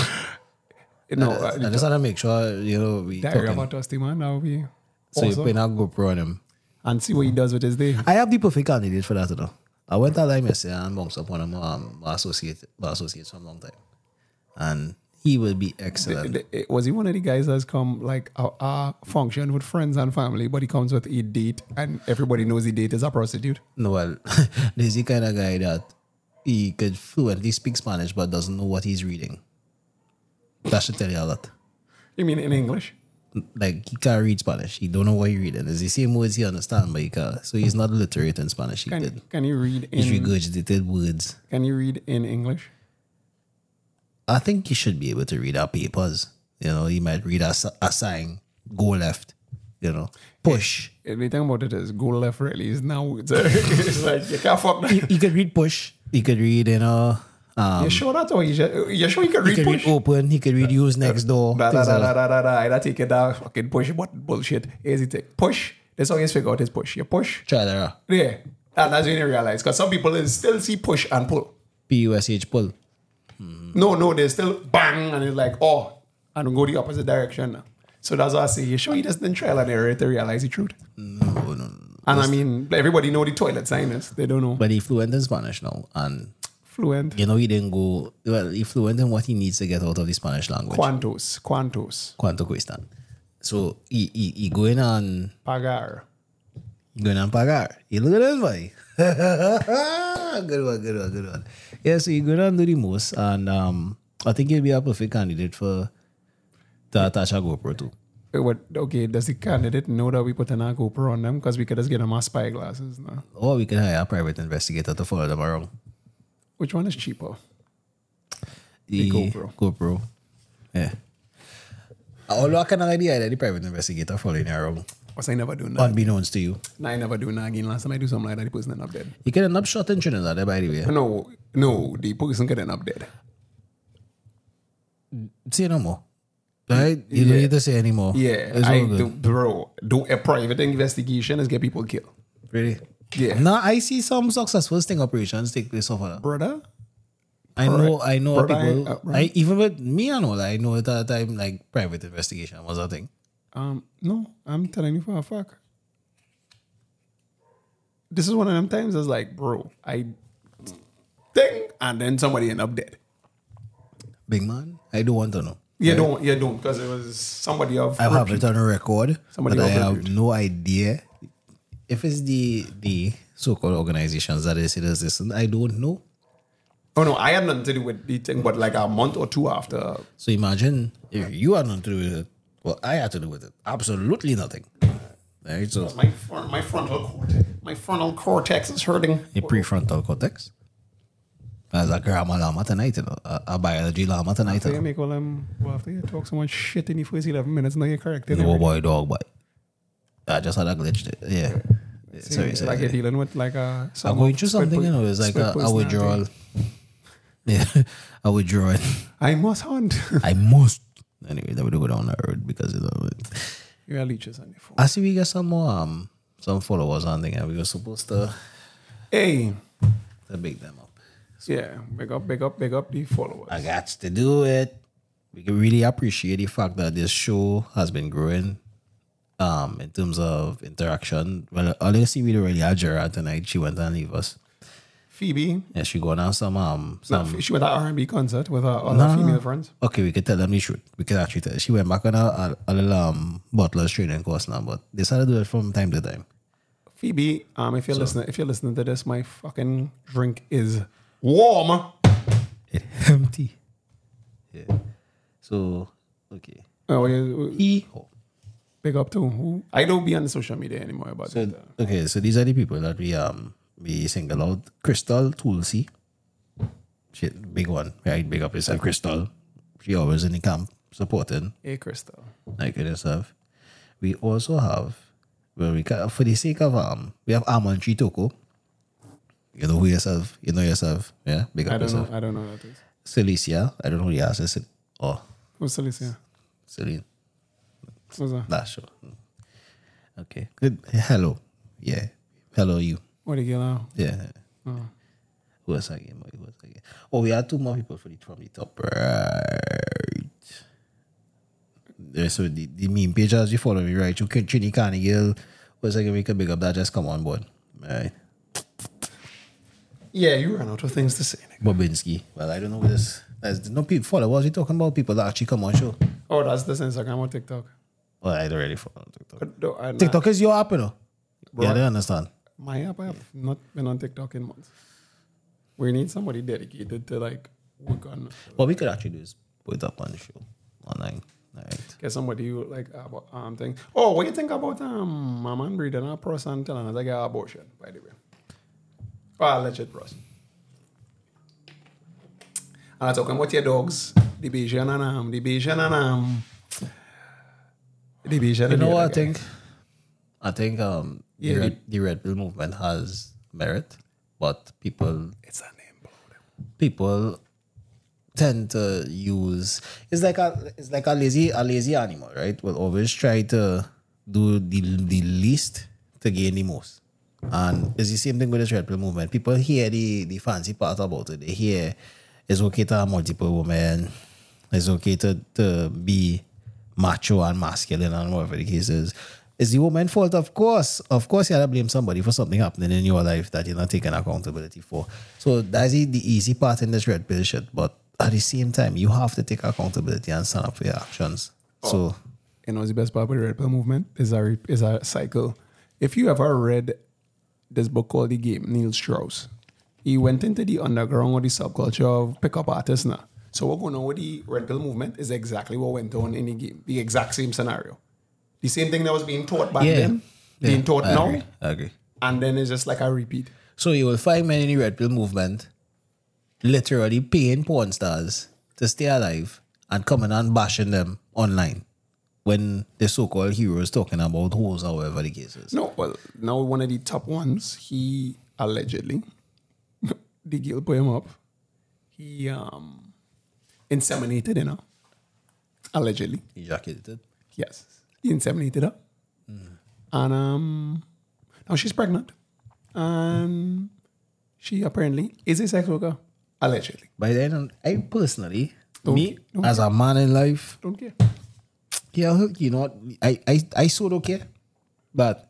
No, I uh, just want to make sure, you know, we diary talking. about Dusty, man, that would be So you're awesome. putting a GoPro on him. And see what he does with his day. I have the perfect candidate for that, you know. I went to Lime yesterday and bounced up one of my, um, my, associate, my associates from a long time. And he will be excellent. The- the- Was he one of the guys that's come like a, a function with friends and family, but he comes with a date and everybody knows the date is a prostitute? No, well, there's the kind of guy that he could fluently speak Spanish but doesn't know what he's reading. That should tell you a lot. You mean in English? Like, he can't read Spanish. He don't know what he's reading. It's the same words he understands, but he can't. So he's not literate in Spanish. He Can, could. can you read He's in regurgitated words. Can you read in English? I think you should be able to read our papers. You know, you might read a, s- a sign, go left, you know, push. The thing about it is go left really is now it's, a, it's like you can't fuck that. You, you could read push. You could read, you know, um, You sure that's all you should, you sure you can he read could push? read open. He could read use next door. Da, da, things da, like da, that. da, da, da. I take it down, fucking push. What bullshit? Easy take. Push. That's how you figure out is push. You push. Try that. uh, Yeah. And that's when you realize. Because some people is still see push and pull. P U S H pull. No, no, they still bang and it's like, oh, and go the opposite direction now. So that's what I say. You sure you just didn't trial and error to realize the truth? No, no, no. And I mean, everybody know the toilet sign is. They don't know. But he fluent in Spanish now. And, Fluent. you know, he didn't go, well, he fluent in what he needs to get out of the Spanish language. Quantos. Quantos. Cuanto cuestan. So he, he, he going on, Pagar. he going on pagar. You look at this, boy. Good one, good one, good one. Yeah, so you're going to do the most. And um, I think he'll be a perfect candidate for to attach a GoPro too. Wait, what, okay, does the candidate know that we put an GoPro on them? Because we could just get them our spy glasses now. Or we can hire a private investigator to follow them around. Which one is cheaper? The, GoPro. GoPro. Yeah. Although I can idea that the private investigator following you around, Because I never do that. unbeknownst to you. Nah, I never do that again. Last time I do something like that, the person end up dead. You can end up shot in Trinidad, eh, by the way. No, no, the person could end up dead. Say no more. Right? You don't Yeah. need to say anymore. Yeah, It's I all good. do, bro. Do a private investigation is get people killed. Really? Yeah. Now I see some successful sting operations take place over there. Brother, I know, I know Brother, people. I- uh, brother. I even with me, I know. Like, I know at that time, like private investigation was a thing. um, no, I'm telling you for a fact. This is one of them times. It's like, bro, I thing, and then somebody end up dead. Big man, I do want to know. You Right? don't, you don't, because it was somebody of. I have repute. it on a record, Somebody but I of have repute. no idea if it's the the so-called organizations that they say this. this, I don't know. Oh no, I had nothing to do with the thing, but like a month or two after. So imagine if you had nothing to do with it. Well, I had to do with it. Absolutely nothing. Right? So My fr- my frontal cortex, my frontal cortex is hurting. a prefrontal cortex. As a grammar llama tonight, you know, a, a biology llama tonight. After You you know. make all them, well, after you talk so much shit in the first eleven minutes, now you're corrected. No boy, dog boy. I just had a glitch there. Yeah. Yeah, See, sorry, sorry. like you're sorry. dealing with like a. I'm going through something, you know, it's like a, a withdrawal. Yeah, a withdrawal. I must hunt. I must. Anyway, that would go down the road because, you know, it- You're leeches on your phone. I see we got some more, um, some followers on there. We were supposed to, Hey, to big them up. yeah, big up, big up, big up the followers. I got to do it. We can really appreciate the fact that this show has been growing um, in terms of interaction. Well, all you see, we really had Gerard tonight. She went and leave us. Phoebe, Yeah, she going on some, um, no, some. she went to R and B concert with her other No. female friends. Okay, we could tell them the truth. We could actually tell. She went back on a, a, a little um, butler's training course now, but they started to do it from time to time. Phoebe, um, if you're listening, if you're listening to this, my fucking drink is warm. It empty. Yeah. So okay. Oh, yeah, E. big up to who? I don't be on the social media anymore about So it. uh. okay, so these are the people that we um we single out. Crystal Tulsi. Shit, big one. Right, big up yourself, Crystal. She always in the camp supporting. Hey, Crystal. Like it yourself. We also have, well, we can, for the sake of um, we have Amon Chitoko. You know who yourself, you know yourself, yeah. Big up I don't yourself. know. I don't know what that is. Celicia, I don't know who the ass is. Oh, What's Celicia? Celine. What's that? That's sure. Okay. Good. Hello. Yeah. Hello, you. What do you get now? Yeah. Oh. Who else again? Who else again? Oh, we had two more people for the from the top right. Yeah, so the, the meme page as you follow me, right? You can Trini Carnegie. What's again? We can big up that. Just come on board. All right. Yeah, you ran out of things to say. nigga. Bobinski. Well, I don't know what this. There's no people follow. What was he talking about? People that actually come on show. Oh, that's this Instagram or TikTok. Well, I don't really follow TikTok. But no, I, TikTok is your app, you know. Bro. Yeah, I don't understand. My app, I have not been on TikTok in months. We need somebody dedicated to like work on. What we could actually do is put it up on the show online. All right. Get somebody who like about um thing. Oh, what do you think about um my man breeding a person telling us I get abortion? By the way, oh, alleged pros. And I'm talking about your dogs, the Bayesian and um, the Bayesian and um, the Bayesian. You and know the what I other guy. think? I think um Yeah, the, the- red, the Red Pill movement has merit, but people It's a name blow. people tend to use it's like a it's like a lazy a lazy animal, right? Will always try to do the the least to gain the most. And it's the same thing with the Red Pill movement. People hear the, the fancy part about it. They hear it's okay to have multiple women. It's okay to, to be macho and masculine and whatever the case is. It's the woman's fault, of course. Of course, you have to blame somebody for something happening in your life that you're not taking accountability for. So that's the, the easy part in this Red Pill shit. But at the same time, you have to take accountability and stand up for your actions. So, You know, the best part of the Red Pill movement is a, is a cycle. If you ever read this book called The Game, Neil Strauss, he went into the underground or the subculture of pickup artists now. So what going on with the Red Pill movement is exactly what went on in the game. The exact same scenario. The same thing that was being taught back yeah. then, being Yeah, taught I now, agree. I agree. and then it's just like a repeat. So you will find men in the Red Pill movement literally paying porn stars to stay alive and coming and bashing them online when the so-called hero is talking about hoes or whatever the case is. No, well, now one of the top ones, he allegedly, the girl put him up, he um inseminated, you know, allegedly. Ejaculated. Yes. He inseminated her. And um, now she's pregnant. And she apparently is a sex worker. Allegedly. By then, I personally, Don't- me, don't- as a man in life, Don't care. yeah, you know, what, I, I, I so don't care. But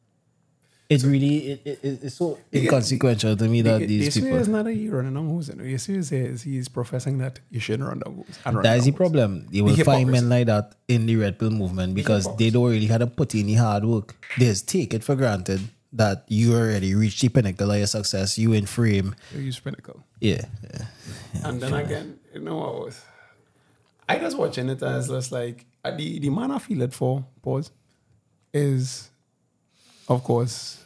it's really, it, it, it's so inconsequential to me that The- these the issue people... is not that he running down who's in. The issue is he's professing that you shouldn't run down who's. and run That is down the problem. You will The find hypocrisy. men like that in the Red Pill movement because they don't really have to put in the hard work. They just take it for granted that you already reached the pinnacle of your success. You in frame. who's. You use pinnacle. Yeah. yeah. And then again, you know what was I just watching it as just like uh, the, the man I feel it for, pause, is of course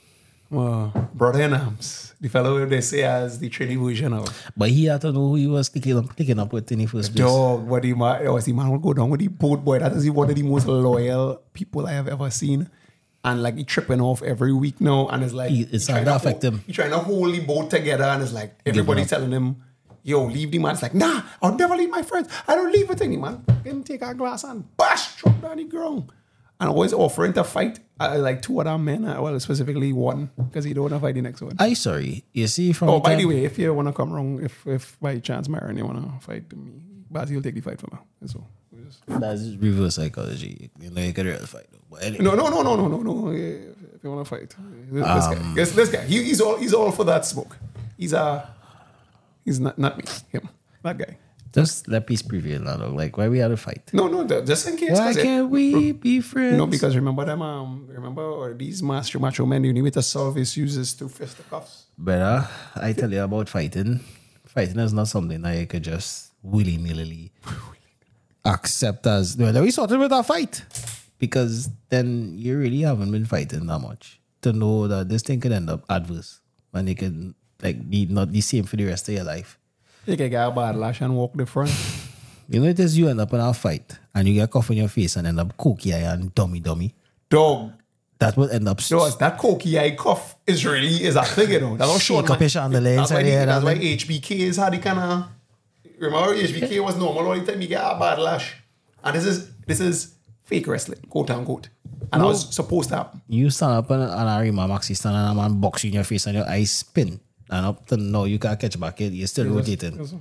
uh, Brother in Arms, the fellow who they say as the Trini version of But he had to know who he was clicking up, clicking up with in the first place. dog. What the man was the man will go down with the boat boy. That is one of the most loyal people I have ever seen. And like he tripping off every week now, and it's like He- it's trying starting to to affect hold- him. He trying to hold the boat together, and it's like everybody up. telling him, "Yo, leave the man." It's like, "Nah, I'll never leave my friends. I don't leave with any man." Him take a glass and bash, drop down the ground, and always offering to fight uh, like two other men. Uh, well, specifically one because he don't want to fight the next one. I sorry. You see from Oh, the by time- the way, if you want to come wrong, if if by chance Marion you want to fight me, but he'll take the fight from me. So. we just- that's just reverse psychology. You know, you can real fight. Though. But anyway. No, no, no, no, no, no, no. If if you want to fight, this, this guy, this, this guy, he, he's all, he's all for that smoke. He's a, he's not, not me, him, that guy. Just let peace prevail now, dog. Like, why we had to fight? No, no, th- just in case. Why 'cause it- can't we be friends? No, because remember them, um, remember these master macho men, the only way to solve issues is to fisticuffs. Brother, I tell you about fighting. Fighting is not something that you could just willy-nilly accept as, well, we started with a fight. Because then you really haven't been fighting that much to know that this thing could end up adverse. And it can, like, be not the same for the rest of your life. You can get a bad lash and walk the front. You know, it is you end up in a fight and you get cough in your face and end up cookie eye and dummy dummy. Dog. That will end up... So that cokey eye cough is really, is a thing, you know. That's how short, Shake up man. your chandelier That's why, inside the, your head. that's why and then- H B K is how the kind of... Remember H B K was normal all the time you get a bad lash. And this is, this is fake wrestling, quote unquote. And I was supposed to happen. You stand up and, and I remember Maxi stand and a man box you in your face and your eyes spin. And up to now you can't catch back it. You're still rotating.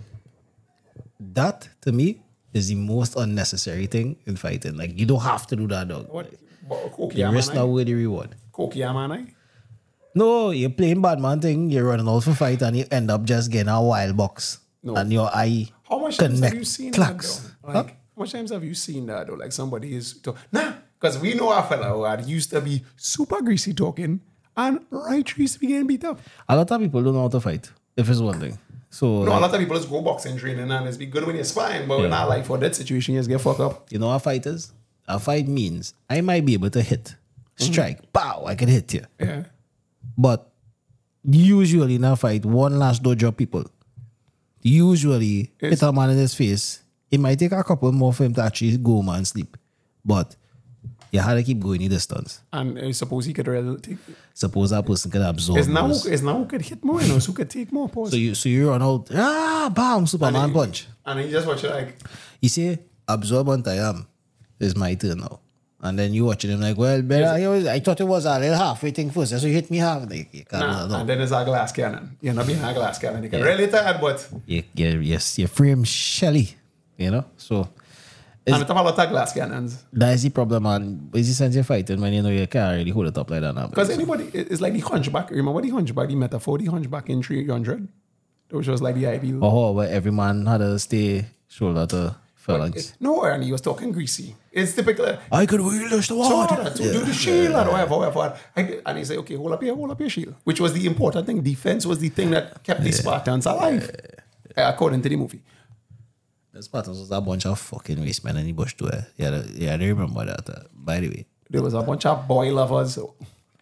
That, to me, is the most unnecessary thing in fighting. Like, you don't have to do that, dog. What? Cokey The eye, risk man, not eh? worth the reward. Cokey eye, man, eh? No, you're playing bad man thing, you're running out for fight and you end up just getting a wild box. No. And your eye How much times connect have you seen clacks. that, though? Like, how much times have you seen that, though? Like, somebody is... To- nah, because we know our fella who had used to be super greasy talking and right used to be getting beat up. A lot of people don't know how to fight, if it's one thing. So, No, like, a lot of people just go boxing training and it's be good when you're spying, but in Yeah. our life or that situation, you just get fucked up. you know what a fight is? A fight means I might be able to hit, strike, pow, I can hit you. Yeah. But usually in a fight, one last door drop people. Usually, It's- hit a man in his face. It might take a couple more for him to actually go home and sleep. But you had to keep going the distance. And I suppose he could really take... Suppose that person can absorb It's now, those. it's now who could hit more, you know, so who could take more pause. So you so you run out, ah, bam, Superman and punch. And he just watch it like... You say, absorb until I am. It's my turn now. And then you watching him like, well, better, I, always, I thought it was a little halfway thing first. So you hit me half. Like, you can't Nah, do that. and then there's a glass cannon. You're not being a glass cannon. You can really tired, but... You, you, yes, you frame Shelly, you know? So And it's a lot of glass cannons. that is the problem, man. It's the sense you're fighting when you know you can't really hold it up like that now. Because anybody... It's like the hunchback. Remember the hunchback, the metaphor, the hunchback in three hundred? Which was like the ideal... Oh, where every man had to stay shoulder to phalanx. No, and he was talking greasy. It's typical. I could wield the So sword. hard to do the shield and whatever, whatever. I- And he said, okay, hold up your, hold up your shield. Which was the important thing. Defense was the thing that kept the Spartans alive. uh, According to the movie. The Spartans was a bunch of fucking waste men in the bush too. Eh? Yeah, yeah, I remember that. Uh, by the way, There was a bunch of boy lovers. So.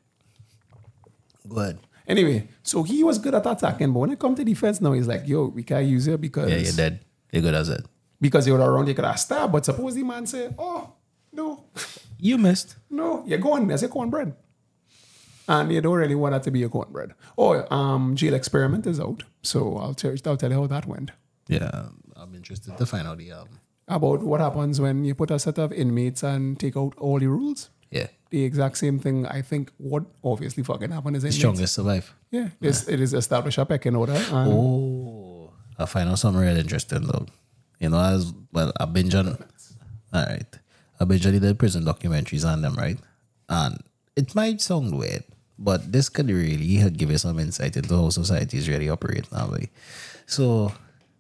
go ahead. Anyway, so he was good at attacking. But when it comes to defense now, he's like, yo, we can't use it because... Yeah, you're dead. You're good as it. Because you're around, you could have stabbed. But suppose the man say, oh, no, You missed. no, you're going, there's a cornbread. And you don't really want that to be a cornbread. Oh, um, Jail Experiment is out. So I'll tell, I'll tell you how that went. Yeah, I'm interested to find out the um. About what happens when you put a set of inmates and take out all the rules. Yeah, The exact same thing, I think, what obviously fucking happened is the inmates. strongest survive. Yeah, it's, it is establish a pecking order. And Oh, I find out something real interesting though. You know, as well, I binge on. All right, I binge on the prison documentaries on them, right? And it might sound weird, but this could really give you some insight into how societies really operate now. Like, so,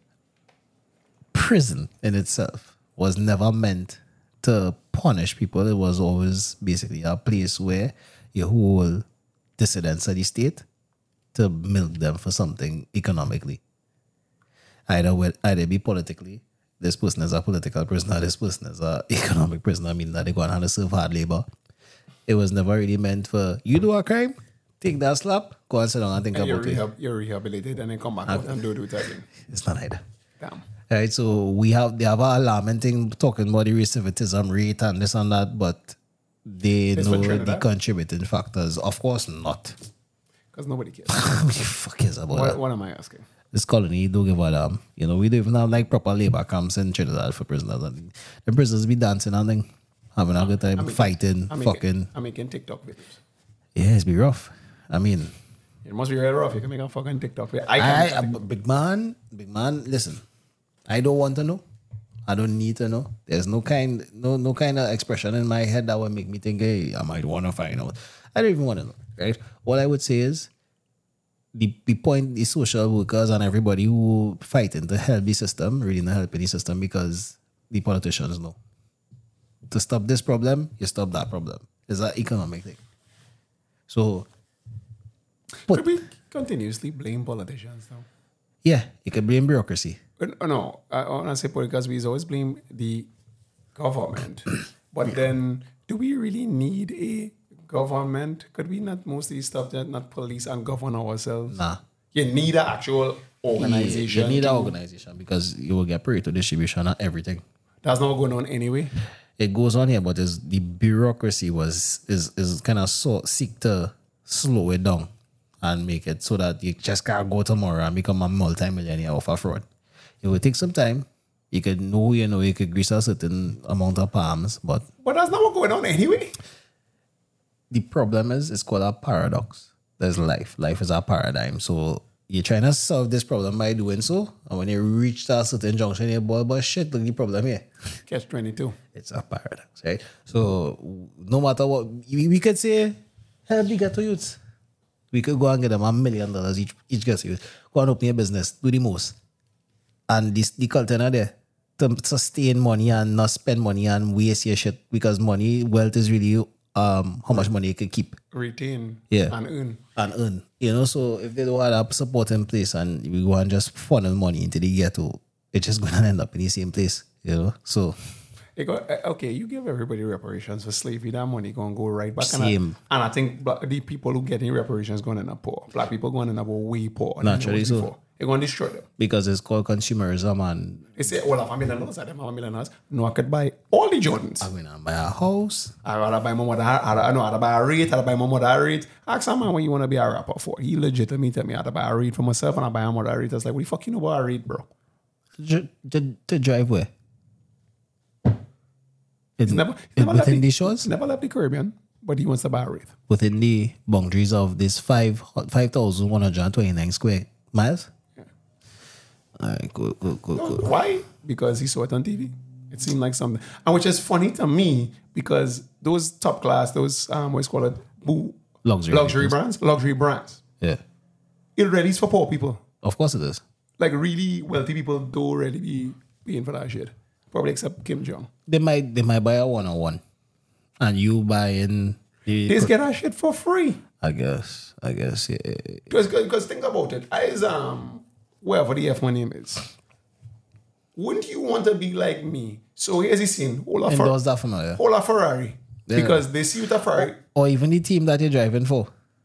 prison in itself was never meant to punish people. It was always basically a place where you hold dissidents of the state to milk them for something economically. Either with, either be politically, this person is a political prisoner, this person is a economic prisoner, I mean that they go and have to serve hard labor. It was never really meant for you do a crime, take that slap, go and sit down and think and you're, about it. rehab, you're rehabilitated and then come back out and do, do it again. It's not either. Damn. Right, so we have they have an alarming thing talking about the recidivism rate and this and that, but they It's for know the Trinidad? contributing factors. Of course not. Because nobody cares. Who the fuck cares about what, that? what am I asking? This colony don't give a damn. You know, we don't even have like proper labor camps in Trinidad for prisoners. And the prisoners be dancing and thing, having a good time, I mean, fighting, I'm fucking. Making, I'm making TikTok videos. Yeah, it's be rough. I mean, It must be really rough. You can make a fucking TikTok video. I I, can. I, a big man, big man. Listen, I don't want to know. I don't need to know. There's no kind, no, no kind of expression in my head that would make me think, hey, I might want to find out. I don't even want to know, right? What I would say is, the, the point the social workers and everybody who fighting to help the system really not helping the system because the politicians know. To stop this problem, you stop that problem. It's an economic thing. So, Could we continuously blame politicians now? yeah, you can blame bureaucracy. Uh, No, I want to say because we always blame the government. But then, do we really need a government? Could we not mostly stop that, not police and govern ourselves? Nah. You need an actual organization. You need an to- organization because you will get paid to distribution and everything. That's not going on anyway. It goes on here, but is the bureaucracy was is is kind of so seek to slow it down and make it so that you just can't go tomorrow and become a multi-millionaire off a fraud. It will take some time. You could know, you know, you could grease a certain amount of palms, but But that's not what's going on anyway. the problem is it's called a paradox. There's life. Life is a paradigm. So you're trying to solve this problem by doing so, and when you reach that certain junction, you're boy, but shit, look the problem here. Catch twenty-two. It's a paradox, right? So no matter what, we, we could say, help the ghetto youths. We could go and get them a million dollars each, each ghetto youth. Go and open a business, do the most. And this the culture not there to sustain money and not spend money and waste your shit because money, wealth is really um how much money you can keep Retain Yeah. and earn. and earn. You know, so if they don't have a support in place and we go and just funnel money into the ghetto, it's just gonna end up in the same place. You know, so It go, uh, okay, you give everybody reparations for slavery, that money gonna go right back. And I, Same. and I think black, the people who getting reparations going to end up poor. Black people going to end up way poor. than Naturally those so. before. They're going to destroy them. because it's called consumerism and They say, well, if I'm a million dollars, I have a million dollars. No, I could buy all the Jordans. I'm gonna buy a house. I'd rather buy my mother, I know, I'd buy a rate, I'd buy my mother a rate. Ask a man what you want to be a rapper for. He legitimately tell me I'd buy a rate for myself and I buy a mother a rate. I was like, what the fuck you know about a rate, bro? To, to, to drive where? It's Never, it- never left within the shores? Never left the Caribbean, but he wants to buy a rate. Within the boundaries of this five five thousand one hundred twenty nine square miles. Yeah. All right, cool, cool, cool, cool. Why? Because he saw it on T V. It seemed like something, and which is funny to me because those top class, those um, what's called it, boo, Luxury luxury vehicles. brands, luxury brands. Yeah, It really is for poor people. of course it is. Like really wealthy people don't really be paying for that shit. Probably except Kim Jong. They might they might buy a one on one, and you buying They the. just get that shit for free. I guess. I guess. Yeah. Because think about it. I is um wherever the F my name is. Wouldn't you want to be like me? So here's the scene. Hold a, And Fer- does that familiar? hold a Ferrari. Yeah. Because they see you with a Ferrari. Or even the team that you're driving for.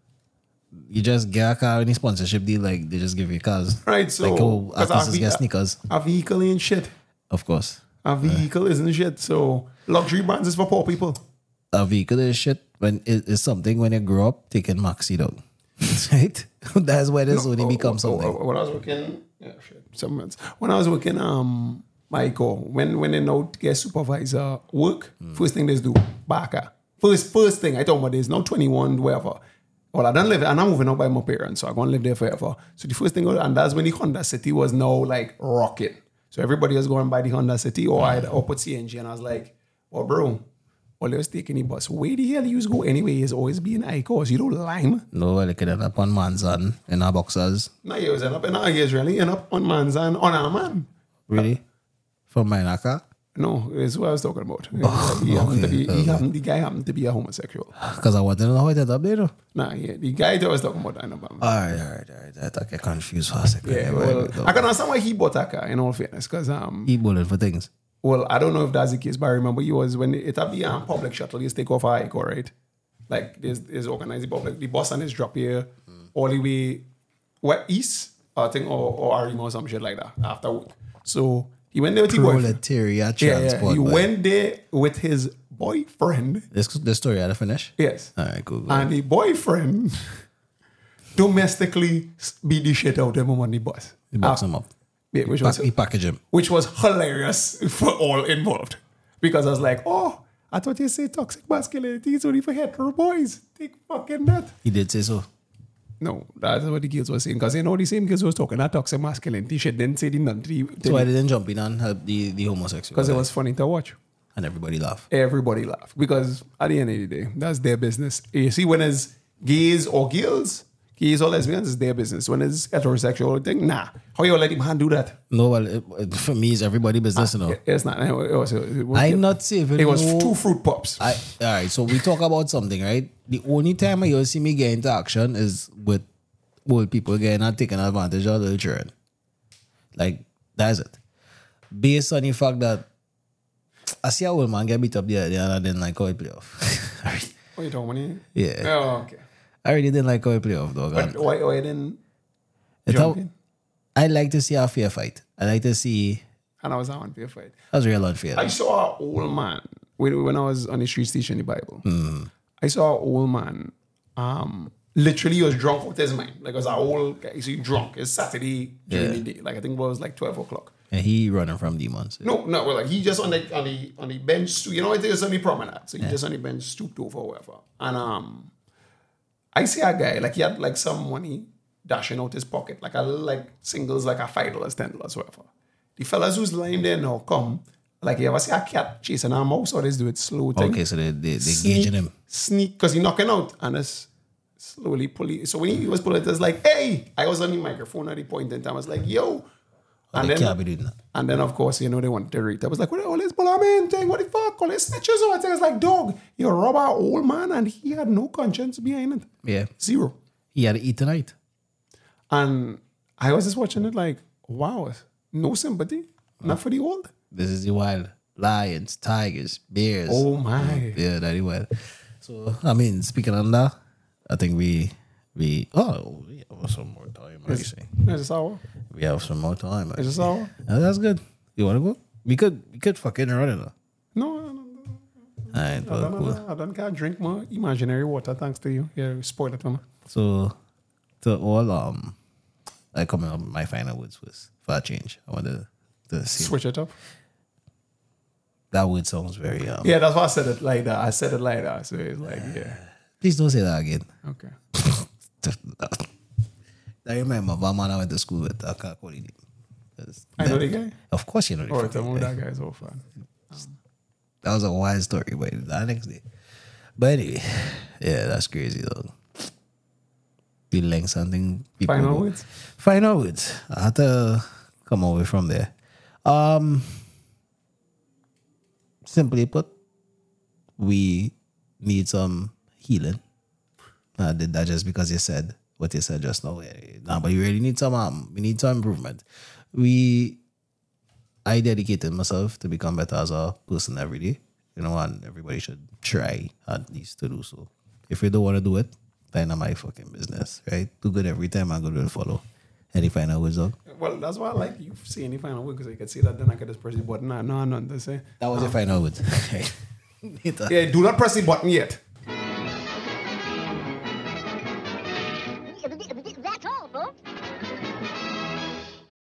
You just get a car, any sponsorship deal, like they just give you cars. Right, so like oh, 'cause artists ve- get sneakers, A vehicle ain't shit. of course. A vehicle isn't shit. So luxury brands is for poor people. A vehicle is shit when it is something when you grow up taking maxi dog. Right? That's where this only Oh, becomes oh, something. oh, When I was working, yeah, shit, some months. When I was working, um, Michael, when when they know to get supervisor work, first thing they do, Baka. First first thing I told my days now twenty-one, wherever. Well, I don't live, and I'm moving out by my parents, so I'm gonna live there forever. So the first thing, and that's when the Honda City was now like rocking. So everybody was going by the Honda City or I or put C N G, and I was like, well, bro, well, let's take any bus. Where the hell you go anyway? Is always being Icos. You don't lime. No, they could end up on Manzan in our boxers. Now you end up in our years really end up on man's and on our man. Really? From Minaka? No, it's what I was talking about. he happened to be, he happened, the guy happened to be a homosexual. Because I want to know how it ended up there. though. Nah, yeah, the guy that I was talking about, I know about. All right, all right, all right. I get confused for a second. Yeah, well, I can understand why he bought a car. In all fairness, because um, He bullet for things. well, I don't know if that's the case, but I remember he was when it had the um, public shuttle. You take off a Ico, right? Like there's there's organized the public. The bus and his drop here all the way west east, I think, or or Arima or some shit like that after work. So he went there with his boyfriend. Proletariat Yeah, yeah. transport. He boy. went there with his boyfriend. This, this story had to finish? Yes. All right, cool. cool. And the boyfriend domestically beat the shit out of him on the bus. He box Ah, him up. yeah, which Pack, was he package him. which was hilarious for all involved. Because I was like, oh, I thought you say toxic masculinity is only for hetero boys. Take fucking that. He did say so. No, that's what the girls were saying. Because you know the same girls was talking that toxic masculinity shit didn't say the none to the So I didn't jump in and help the, the homosexual. because it was funny to watch. And everybody laughed. Everybody laugh because at the end of the day, that's their business. You see, when it's gays or girls, Gays or lesbians is their business. When it's heterosexual thing, nah. How you let him hand do that? No, well, it, it, for me, it's everybody business, you know. It- It's not. It was, it was, I'm not saving It was no- two fruit pops. I, all right, so we talk about something, right? The only time I see me get into action is with old people getting and taking advantage of the children. Like, that's it. Based on the fact that I see a old man get beat up the other day and I didn't like how it play off. What you talking about? Yeah. Oh, okay. I really didn't like how it play off, dog. But And why, why didn't it jump how- in? I like to see a fair fight. I like to see And I was on fair fight. that's real unfair. I saw an old man when, when I was on the street teaching the Bible. Mm. I saw an old man. Um, literally, he was drunk out his mind. Like, it was an old guy. So he drunk. It's Saturday during Yeah. the day. Like, I think it was like twelve o'clock. And he running from demons. No, no, well, like he just on the on the on the bench, sto- you know, it is on the promenade. So he just on the bench, stooped over, or whatever. And um, I see a guy like he had like some money dashing out his pocket, like a little like singles, like a five dollars, ten dollars, whatever. The fellas who's lying there now come, like you ever see a cat chasing a mouse, or they do it slow thing. Okay, so they they, they Sneak- gauging him. Sneak, because he knocking out and it's slowly pulling. So when he was pulling it, it's like, hey, I was on the microphone at the point in time. I was like, yo. And they can't be doing that. And then, of course, you know, they want to read. I was like, what all this bullshit thing? What the fuck? All these snitches or what? It's like, dog, you rob our old man and he had no conscience behind it. Yeah. Zero. He had to eat tonight. And I was just watching it like, wow, no sympathy. Not for the old. This is the wild. Lions, tigers, bears. Oh, my. Yeah, that is wild. So, I mean, speaking of that, I think we, we oh, we have some more time, I It's, say. it's just our. We have some more time. It's just our. Oh, that's good. You want to go? We could, we could fucking run it. All No, no, no, no. right, I well, don't, cool. I don't can't drink more imaginary water thanks to you. Yeah, you spoiled it for me. So, to all, um, I coming up with my final words was for a change. I want to, to see. Switch it up. That word sounds very, um, Yeah, that's why I said it like that. I said it like that. So it's like, yeah. please don't say that again. Okay. I remember one man I went to school with. I can't call his name. 'Cause I know that- the guy. Of course you know the Oh, fucking tell me guy. that guy's so fun. That was a wild story, but that next day. But anyway, yeah, that's crazy though. Be like something. people Final go- words? Final words. I had to come away from there. Um, simply put, we need some healing. I did that just because you said what you said just now. No, but you really need some. Um, we need some improvement. We, I dedicated myself to become better as a person every day. You know, and everybody should try at least to do so. If you don't want to do it, then not my fucking business, right? Do good every time I go to follow. Any final words, dog? Well, that's why I like you saying the final word because you can see that then I can just press the button. No, no, nothing to say. That was your final words. Yeah, do not press the button yet.